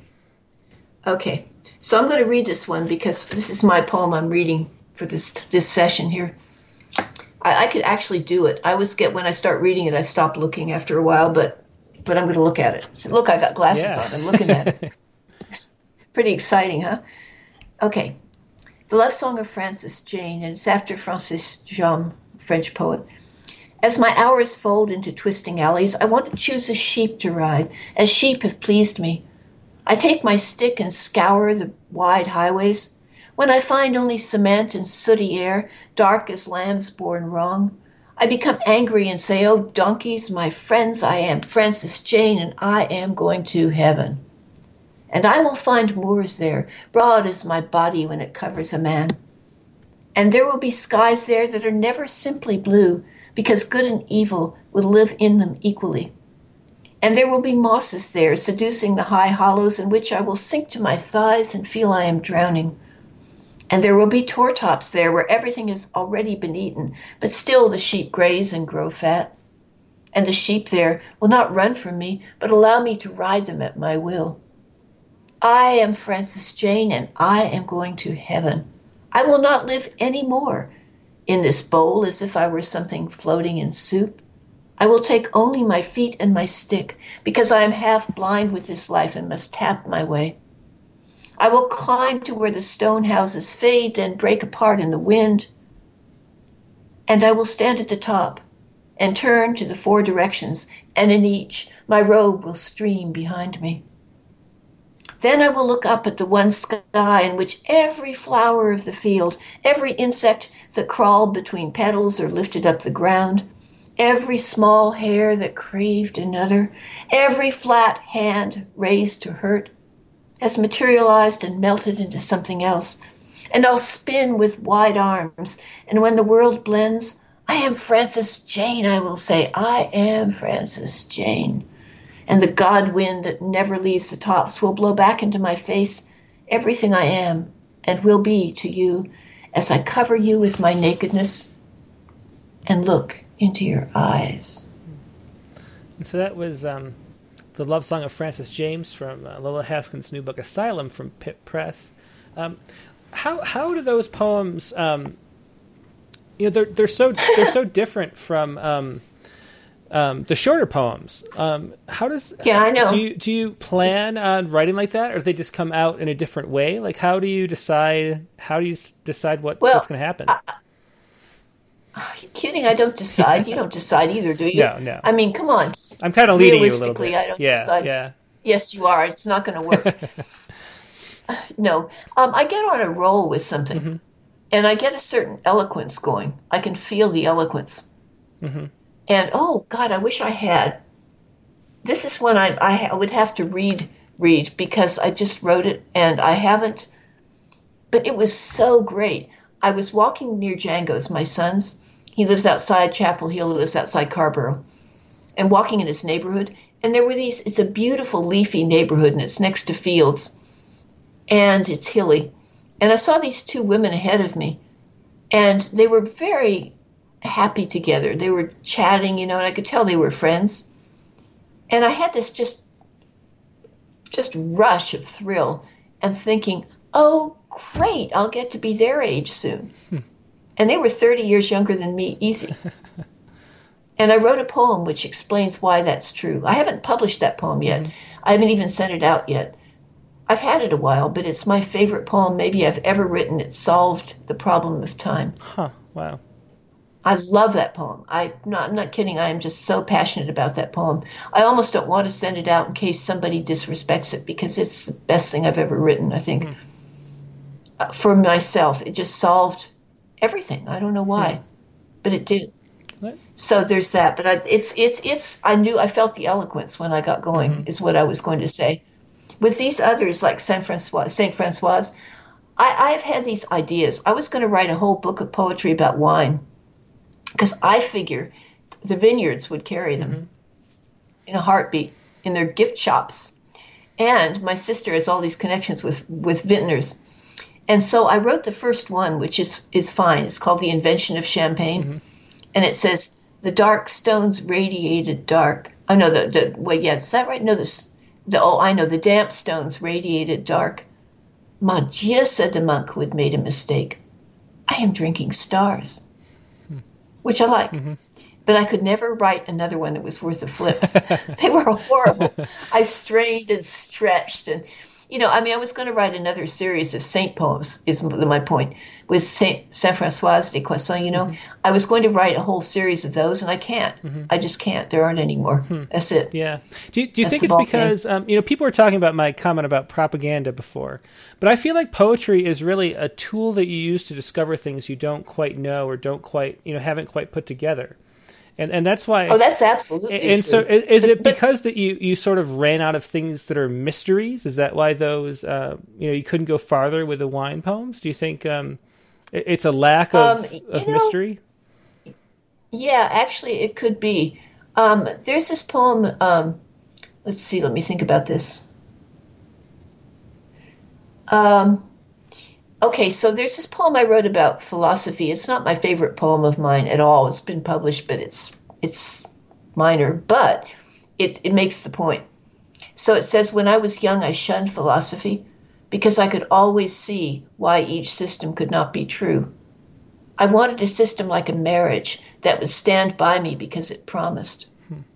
So I'm going to read this one because this is my poem I'm reading for this session here. I could actually do it. When I start reading it, I stop looking after a while, but I'm going to look at it. So look, I got glasses on. I'm looking at it. Pretty exciting, huh? Okay. The Love Song of Frances Jane, and it's after Francis Jammes, French poet. As my hours fold into twisting alleys, I want to choose a sheep to ride, as sheep have pleased me. I take my stick and scour the wide highways. When I find only cement and sooty air, dark as lambs born wrong, I become angry and say, oh, donkeys, my friends, I am Frances Jane, and I am going to heaven. And I will find moors there, broad as my body when it covers a man. And there will be skies there that are never simply blue, because good and evil will live in them equally. And there will be mosses there, seducing the high hollows in which I will sink to my thighs and feel I am drowning. And there will be tor tops there where everything has already been eaten, but still the sheep graze and grow fat. And the sheep there will not run from me, but allow me to ride them at my will. I am Frances Jane, and I am going to heaven. I will not live any more in this bowl as if I were something floating in soup. I will take only my feet and my stick, because I am half blind with this life and must tap my way. I will climb to where the stone houses fade and break apart in the wind, and I will stand at the top and turn to the four directions, and in each my robe will stream behind me. Then I will look up at the one sky in which every flower of the field, every insect that crawled between petals or lifted up the ground, every small hair that craved another, every flat hand raised to hurt, has materialized and melted into something else. And I'll spin with wide arms, and when the world blends, I am Frances Jane, I will say, I am Frances Jane. And the God wind that never leaves the tops will blow back into my face everything I am and will be to you as I cover you with my nakedness and look into your eyes. And so that was the love song of Frances James from Lola Haskins' new book Asylum from Pitt Press. How do those poems they're so different from the shorter poems. How does I know. Do you plan on writing like that, or do they just come out in a different way? Like, how do you decide what's going to happen? Are you kidding? I don't decide. You don't decide either, do you? No. I mean, come on. I'm kind of leading you a little bit. Realistically, I don't decide. Yeah. Yes, you are. It's not going to work. No. I get on a roll with something, Mm-hmm. and I get a certain eloquence going. I can feel the eloquence. Mm-hmm. And, oh, God, I wish I had. This is one I would have to read because I just wrote it, and I haven't. But it was so great. I was walking near Django's, my son's. He lives outside Chapel Hill. He lives outside Carborough. And walking in his neighborhood. And there were it's a beautiful leafy neighborhood, and it's next to fields. And it's hilly. And I saw these two women ahead of me. And they were very happy together. They were chatting, and I could tell they were friends. And I had this just rush of thrill and thinking, oh, great, I'll get to be their age soon. And they were 30 years younger than me, easy. And I wrote a poem which explains why that's true. I haven't published that poem yet. Mm-hmm. I haven't even sent it out yet. I've had it a while, but it's my favorite poem maybe I've ever written. It solved the problem of time. Huh, wow. I love that poem. I'm not kidding. I am just so passionate about that poem. I almost don't want to send it out in case somebody disrespects it, because it's the best thing I've ever written, I think. Mm-hmm. For myself, it just solved everything. I don't know why, but it did. What? So there's that. But I felt the eloquence when I got going, is what I was going to say. With these others, like Saint Francois, I've had these ideas. I was going to write a whole book of poetry about wine, because I figure the vineyards would carry them in a heartbeat in their gift shops. And my sister has all these connections with vintners. And so I wrote the first one, which is fine. It's called The Invention of Champagne. Mm-hmm. And it says, the dark stones radiated dark. Oh, no, is that right? No, the damp stones radiated dark. Ma Dieu, said the monk who had made a mistake. I am drinking stars, which I like. Mm-hmm. But I could never write another one that was worth a flip. They were horrible. I strained and stretched. And, I was going to write another series of saint poems, is my point, with Saint Francois de Croissant, Mm-hmm. I was going to write a whole series of those, and I can't. Mm-hmm. I just can't. There aren't any more. That's it. Yeah. Do you think it's because, people were talking about my comment about propaganda before, but I feel like poetry is really a tool that you use to discover things you don't quite know or don't quite, haven't quite put together. And that's why. Oh, that's absolutely and true. So is it because that you sort of ran out of things that are mysteries? Is that why those you couldn't go farther with the wine poems? Do you think it's a lack of mystery? Yeah, actually, it could be. There's this poem. Let's see. Let me think about this. Okay, so there's this poem I wrote about philosophy. It's not my favorite poem of mine at all. It's been published, but it's minor. But it makes the point. So it says, when I was young, I shunned philosophy because I could always see why each system could not be true. I wanted a system like a marriage that would stand by me because it promised.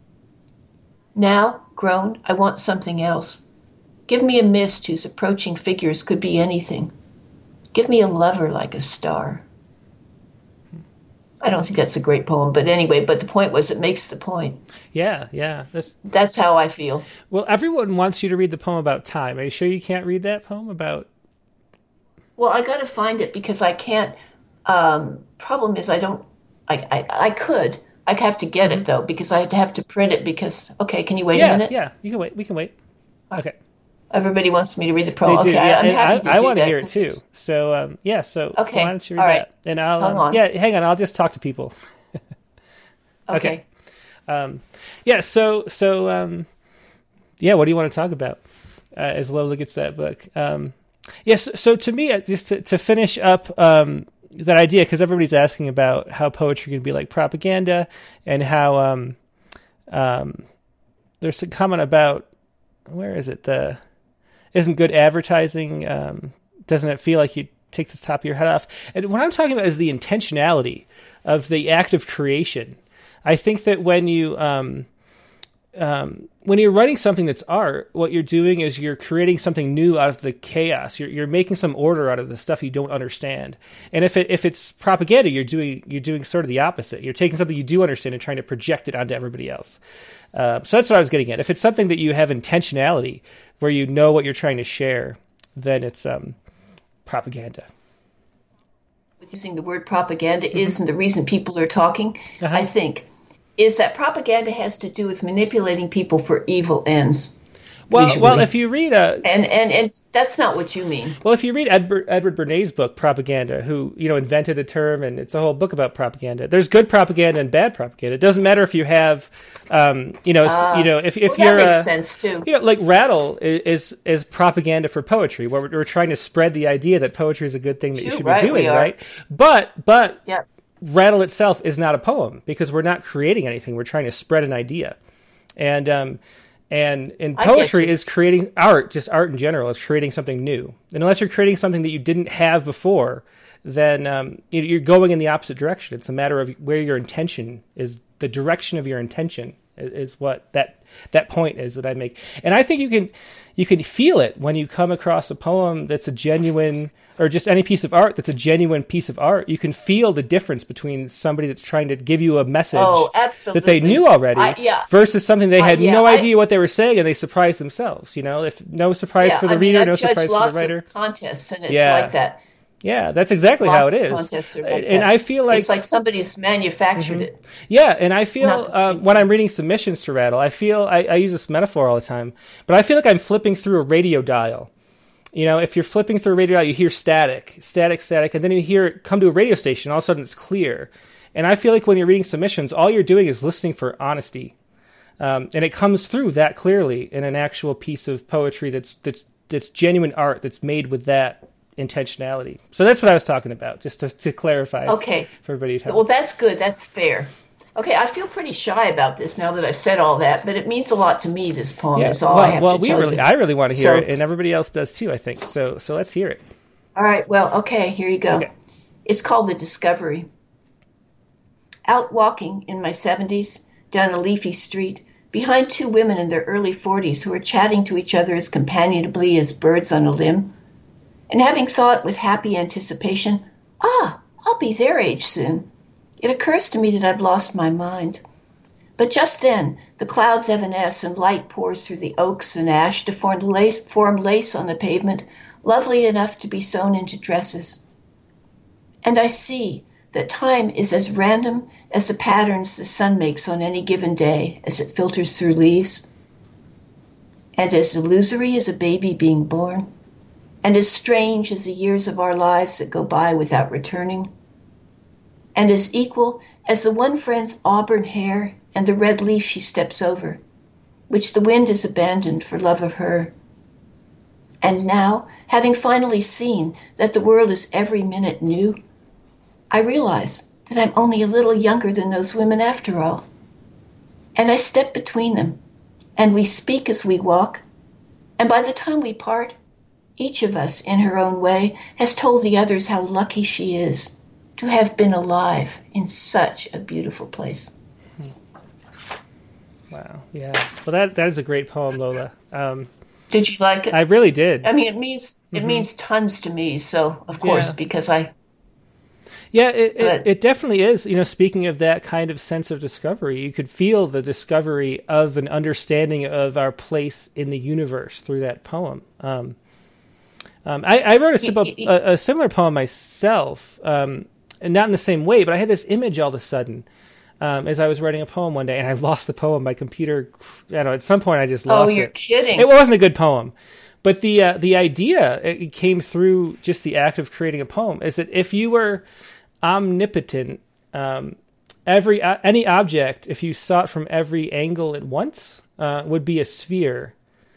Now, grown, I want something else. Give me a mist whose approaching figures could be anything. Give me a lover like a star. I don't think that's a great poem, but anyway, but the point was, it makes the point. Yeah. That's how I feel. Well, everyone wants you to read the poem about time. Are you sure you can't read that poem about... Well, I got to find it because I can't... problem is I don't... I could. I have to get it, though, because I have to print it because... Okay, can you wait a minute? Yeah, you can wait. We can wait. Okay. Everybody wants me to read the poem. They do, okay, yeah. I'm happy to I do want that to hear it too. So okay. So why don't you read that? And I'll hang on. hang on. I'll just talk to people. Okay. So what do you want to talk about as Lola gets that book? Yes. So to me, just to finish up that idea, because everybody's asking about how poetry can be like propaganda, and how there's a comment about, where is it? Isn't good advertising, doesn't it feel like you take the top of your head off? And what I'm talking about is the intentionality the act of creation. I think that when you're writing something that's art, what you're doing is you're creating something new out of the chaos. You're making some order out of the stuff you don't understand. And if it's propaganda, you're doing sort of the opposite. You're taking something you do understand and trying to project it onto everybody else. So that's what I was getting at. If it's something that you have intentionality, where you know what you're trying to share, then it's propaganda. Using the word propaganda is, and the reason people are talking, I think, is that propaganda has to do with manipulating people for evil ends. Well, if you read and that's not what you mean. Well, if you read Edward Bernays' book Propaganda, who invented the term, and it's a whole book about propaganda. There's good propaganda and bad propaganda. It doesn't matter if you have, if you're that makes sense too. Like Rattle is propaganda for poetry, where we're trying to spread the idea that poetry is a good thing that you should be doing, right? But yeah. Rattle itself is not a poem because we're not creating anything. We're trying to spread an idea, and poetry is creating art. Just art in general is creating something new. And unless you're creating something that you didn't have before, then you're going in the opposite direction. It's a matter of where your intention is. The direction of your intention is what that point is that I make. And I think you can feel it when you come across a poem that's a genuine, or just any piece of art that's a genuine piece of art. You can feel the difference between somebody that's trying to give you a message that they knew already versus something they had no idea what they were saying, and they surprised themselves. If no surprise for the reader, no surprise for the writer. Of contests, and it's like that. Yeah, that's exactly how it is. And I feel like it's like somebody's manufactured it. Yeah, and I feel when I'm reading submissions to Rattle, I feel I use this metaphor all the time, but I feel like I'm flipping through a radio dial. If you're flipping through a radio dial, you hear static, and then you hear it come to a radio station. All of a sudden, it's clear. And I feel like when you're reading submissions, all you're doing is listening for honesty, and it comes through that clearly in an actual piece of poetry that's genuine art that's made with that intentionality. So that's what I was talking about, just to clarify. Okay. For everybody. Well, that's good. That's fair. Okay, I feel pretty shy about this now that I've said all that, but it means a lot to me. This poem is all I have to tell you. I really want to hear it, and everybody else does too, I think. So let's hear it. All right. Well, okay. Here you go. Okay. It's called The Discovery. Out walking in my 70s down a leafy street, behind two women in their early 40s who are chatting to each other as companionably as birds on a limb, and having thought with happy anticipation, I'll be their age soon, it occurs to me that I've lost my mind. But just then, the clouds evanesce and light pours through the oaks and ash to form lace on the pavement, lovely enough to be sewn into dresses. And I see that time is as random as the patterns the sun makes on any given day as it filters through leaves, and as illusory as a baby being born, and as strange as the years of our lives that go by without returning, and as equal as the one friend's auburn hair and the red leaf she steps over, which the wind has abandoned for love of her. And now, having finally seen that the world is every minute new, I realize that I'm only a little younger than those women after all. And I step between them, and we speak as we walk, and by the time we part, each of us, in her own way, has told the others how lucky she is to have been alive in such a beautiful place. Wow, yeah. Well, that is a great poem, Lola. Did you like it? I really did. I mean, it means tons to me, so, of course, because I... Yeah, it definitely is. Speaking of that kind of sense of discovery, you could feel the discovery of an understanding of our place in the universe through that poem. I wrote a similar poem myself, and not in the same way, but I had this image all of a sudden as I was writing a poem one day, and I lost the poem. My computer, at some point I just lost it. Oh, you're kidding. It wasn't a good poem. But the idea, it came through just the act of creating a poem, is that if you were omnipotent, any object, if you saw it from every angle at once, would be a sphere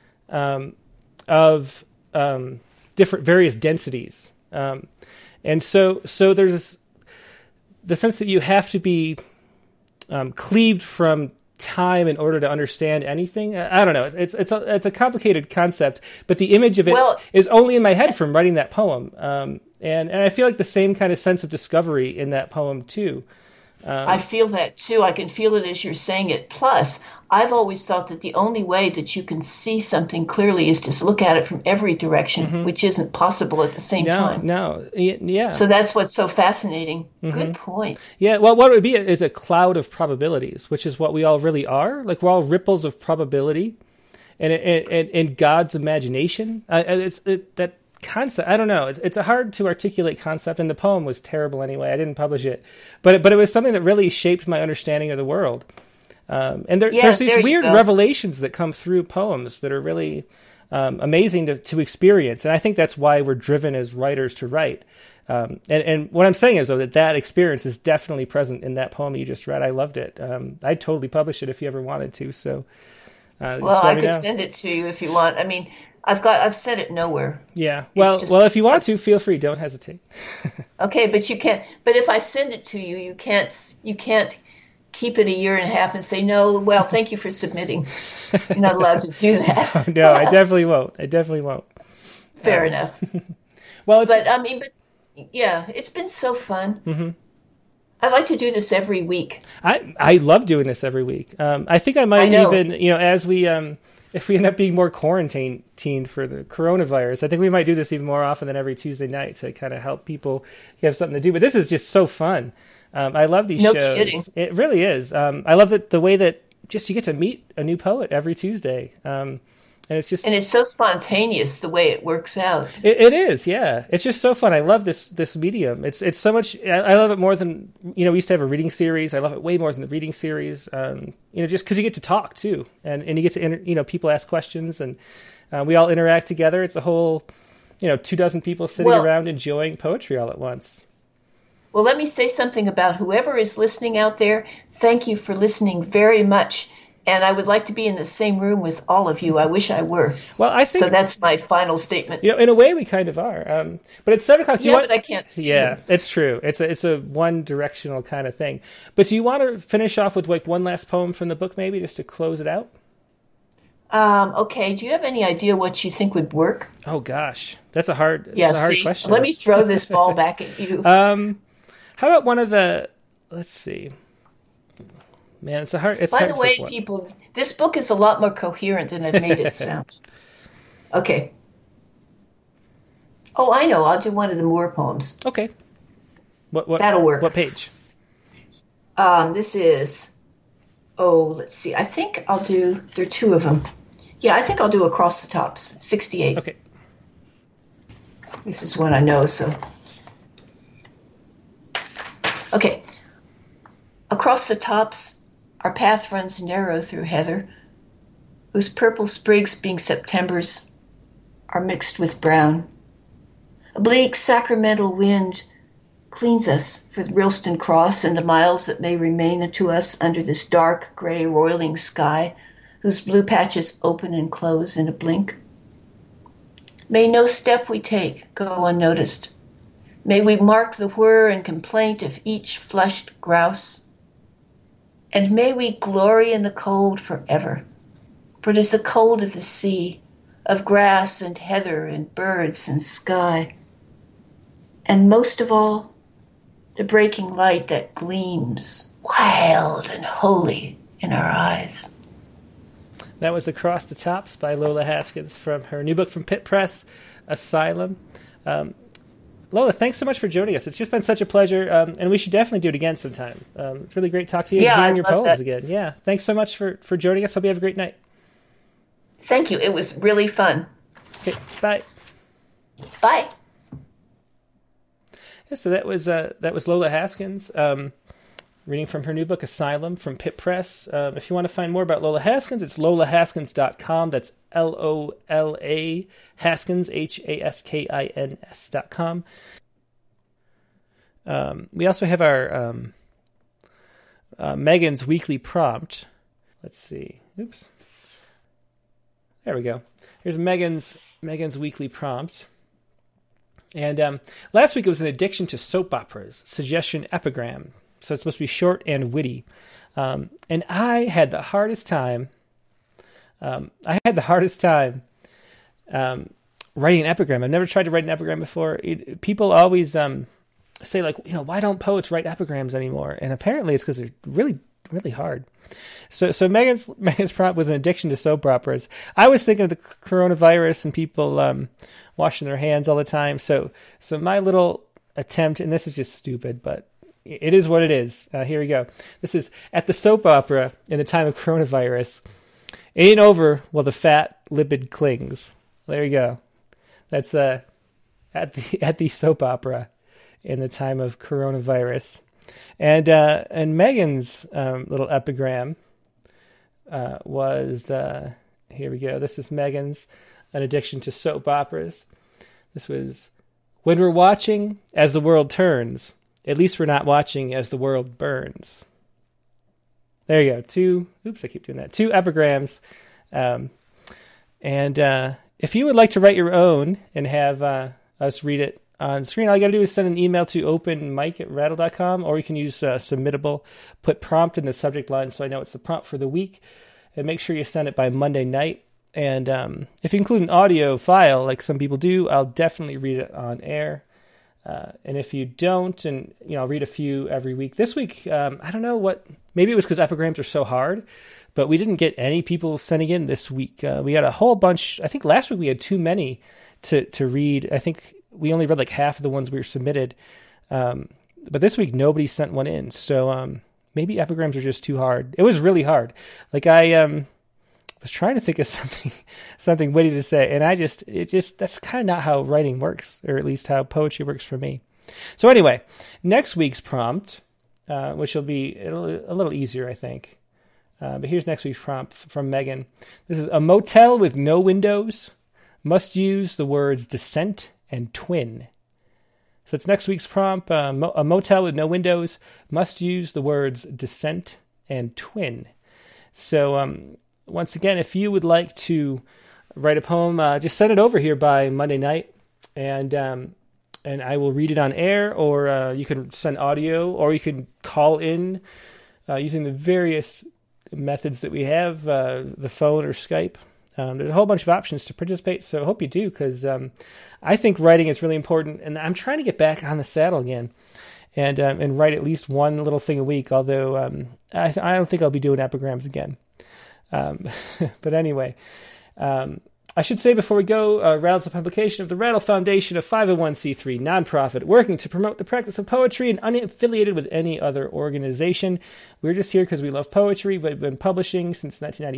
of different various densities, and so there's the sense that you have to be cleaved from time in order to understand anything. I don't know. It's a complicated concept, but the image of it is only in my head from writing that poem. And I feel like the same kind of sense of discovery in that poem too. I feel that too. I can feel it as you're saying it. Plus, I've always thought that the only way that you can see something clearly is to look at it from every direction, which isn't possible at the same time. Yeah. So that's what's so fascinating. Good point. Yeah, well, what it would be is a cloud of probabilities, which is what we all really are. Like, we're all ripples of probability, and God's imagination. That concept, I don't know. It's a hard to articulate concept, and the poem was terrible anyway. I didn't publish it, but it was something that really shaped my understanding of the world. And there's these weird revelations that come through poems that are really amazing to experience, and I think that's why we're driven as writers to write. And what I'm saying is, though, that experience is definitely present in that poem you just read. I loved it. I'd totally publish it if you ever wanted to. So, well, I could send it to you if you want. I mean, I've said it nowhere. Yeah. Well, if you want to, feel free. Don't hesitate. Okay, but you can't. But if I send it to you, you can't keep it a year and a half and say no. Well, thank you for submitting. You're not allowed to do that. No, I definitely won't. Fair enough. Well, but yeah, it's been so fun. Mm-hmm. I like to do this every week. I love doing this every week. I think I might even, as we if we end up being more quarantined for the coronavirus, I think we might do this even more often than every Tuesday night to kind of help people have something to do. But this is just so fun. I love these shows. No kidding. It really is. I love the way that just you get to meet a new poet every Tuesday. And it's so spontaneous the way it works out. It is, yeah. It's just so fun. I love this medium. It's so much. I love it more than we used to have a reading series. I love it way more than the reading series. Just because you get to talk too, and you get to people ask questions, and we all interact together. It's a whole 24 people sitting around enjoying poetry all at once. Well, let me say something about whoever is listening out there. Thank you for listening very much. And I would like to be in the same room with all of you. I wish I were. Well, I think so. That's my final statement. In a way, we kind of are. But it's 7 o'clock. But I can't see. Yeah, it's true. It's a one-directional kind of thing. But do you want to finish off with one last poem from the book, maybe, just to close it out? Okay. Do you have any idea what you think would work? Oh gosh, that's a hard question. Let me throw this ball back at you. How about one of the? Let's see. Man, it's hard. By the way, people, this book is a lot more coherent than I've made it sound. Okay. Oh, I know. I'll do one of the Moore poems. Okay. What? That'll work. What page? This is. Oh, let's see. I think I'll do. There are 2 of them. Yeah, I think I'll do Across the Tops, 68. Okay. This is one I know. So. Okay. Across the tops. Our path runs narrow through heather, whose purple sprigs, being September's, are mixed with brown. A bleak sacramental wind cleans us for Rilston Cross and the miles that may remain to us under this dark, gray, roiling sky, whose blue patches open and close in a blink. May no step we take go unnoticed. May we mark the whir and complaint of each flushed grouse. And may we glory in the cold forever, for it is the cold of the sea, of grass and heather and birds and sky. And most of all, the breaking light that gleams wild and holy in our eyes. That was Across the Tops by Lola Haskins from her new book from Pitt Press, Asylum. Lola, thanks so much for joining us. It's just been such a pleasure, and we should definitely do it again sometime. It's really great to talk to you and hearing your poems again. Yeah, thanks so much for joining us. Hope you have a great night. Thank you. It was really fun. Okay, bye. Bye. Yeah, so that was Lola Haskins reading from her new book, Asylum, from Pitt Press. If you want to find more about Lola Haskins, it's lolahaskins.com. That's LOLA Haskins, HASKINS.com. We also have our Megan's weekly prompt. Let's see. Oops. There we go. Here's Megan's weekly prompt. And last week it was an addiction to soap operas, suggestion epigram. So it's supposed to be short and witty. And I had the hardest time. Writing an epigram. I've never tried to write an epigram before. People always say like, why don't poets write epigrams anymore? And apparently it's because they're really, really hard. So Megan's prompt was an addiction to soap operas. I was thinking of the coronavirus and people washing their hands all the time. So my little attempt, and this is just stupid, but it is what it is. Here we go. This is at the soap opera in the time of coronavirus. It ain't over while the fat lipid clings. There you go. That's at the soap opera in the time of coronavirus. And Megan's little epigram was, here we go. This is Megan's, an addiction to soap operas. This was, when we're watching as the world turns, at least we're not watching as the world burns. There you go. Two epigrams. And if you would like to write your own and have us read it on screen, all you got to do is send an email to openmic@rattle.com, or you can use Submittable. Put prompt in the subject line so I know it's the prompt for the week. And make sure you send it by Monday night. And if you include an audio file, like some people do, I'll definitely read it on air. And if you don't, and I'll read a few every week. This week, I don't know what. Maybe it was because epigrams are so hard, but we didn't get any people sending in this week. We had a whole bunch. I think last week we had too many to read. I think we only read like half of the ones we were submitted. But this week nobody sent one in. So maybe epigrams are just too hard. It was really hard. Like I was trying to think of something witty to say, and that's kind of not how writing works, or at least how poetry works for me. So anyway, next week's prompt, which will be a little easier, I think. But here's next week's prompt from Megan. This is: a motel with no windows must use the words descent and twin. So it's next week's prompt. A motel with no windows must use the words descent and twin. So once again, if you would like to write a poem, just send it over here by Monday night, and I will read it on air, or you can send audio, or you can call in using the various methods that we have, the phone or Skype. There's a whole bunch of options to participate, so I hope you do, because I think writing is really important, and I'm trying to get back on the saddle again and write at least one little thing a week, although I don't think I'll be doing epigrams again. But anyway, I should say before we go, Rattle's a publication of the Rattle Foundation, a 501c3 nonprofit working to promote the practice of poetry and unaffiliated with any other organization. We're just here because we love poetry. We've been publishing since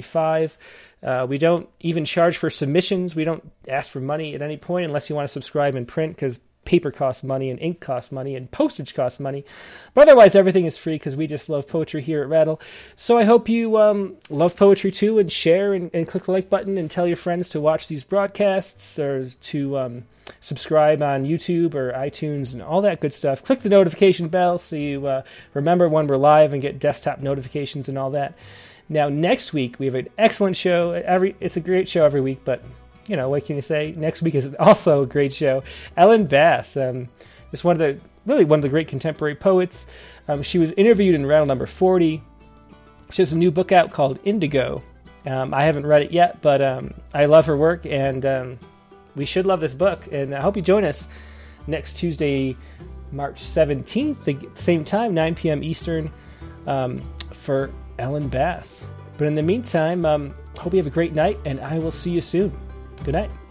1995. We don't even charge for submissions. We don't ask for money at any point unless you want to subscribe in print, because paper costs money, and ink costs money, and postage costs money. But otherwise, everything is free because we just love poetry here at Rattle. So I hope you love poetry too, and share and click the like button, and tell your friends to watch these broadcasts, or to subscribe on YouTube or iTunes and all that good stuff. Click the notification bell so you remember when we're live and get desktop notifications and all that. Now, next week, we have an excellent show. It's a great show every week, but what can you say? Next week is also a great show. Ellen Bass, just one of the great contemporary poets. She was interviewed in Rattle number 40. She has a new book out called Indigo. I haven't read it yet, but I love her work, and we should love this book. And I hope you join us next Tuesday, March 17th, at the same time, 9 p.m. Eastern, for Ellen Bass. But in the meantime, hope you have a great night, and I will see you soon. Good night.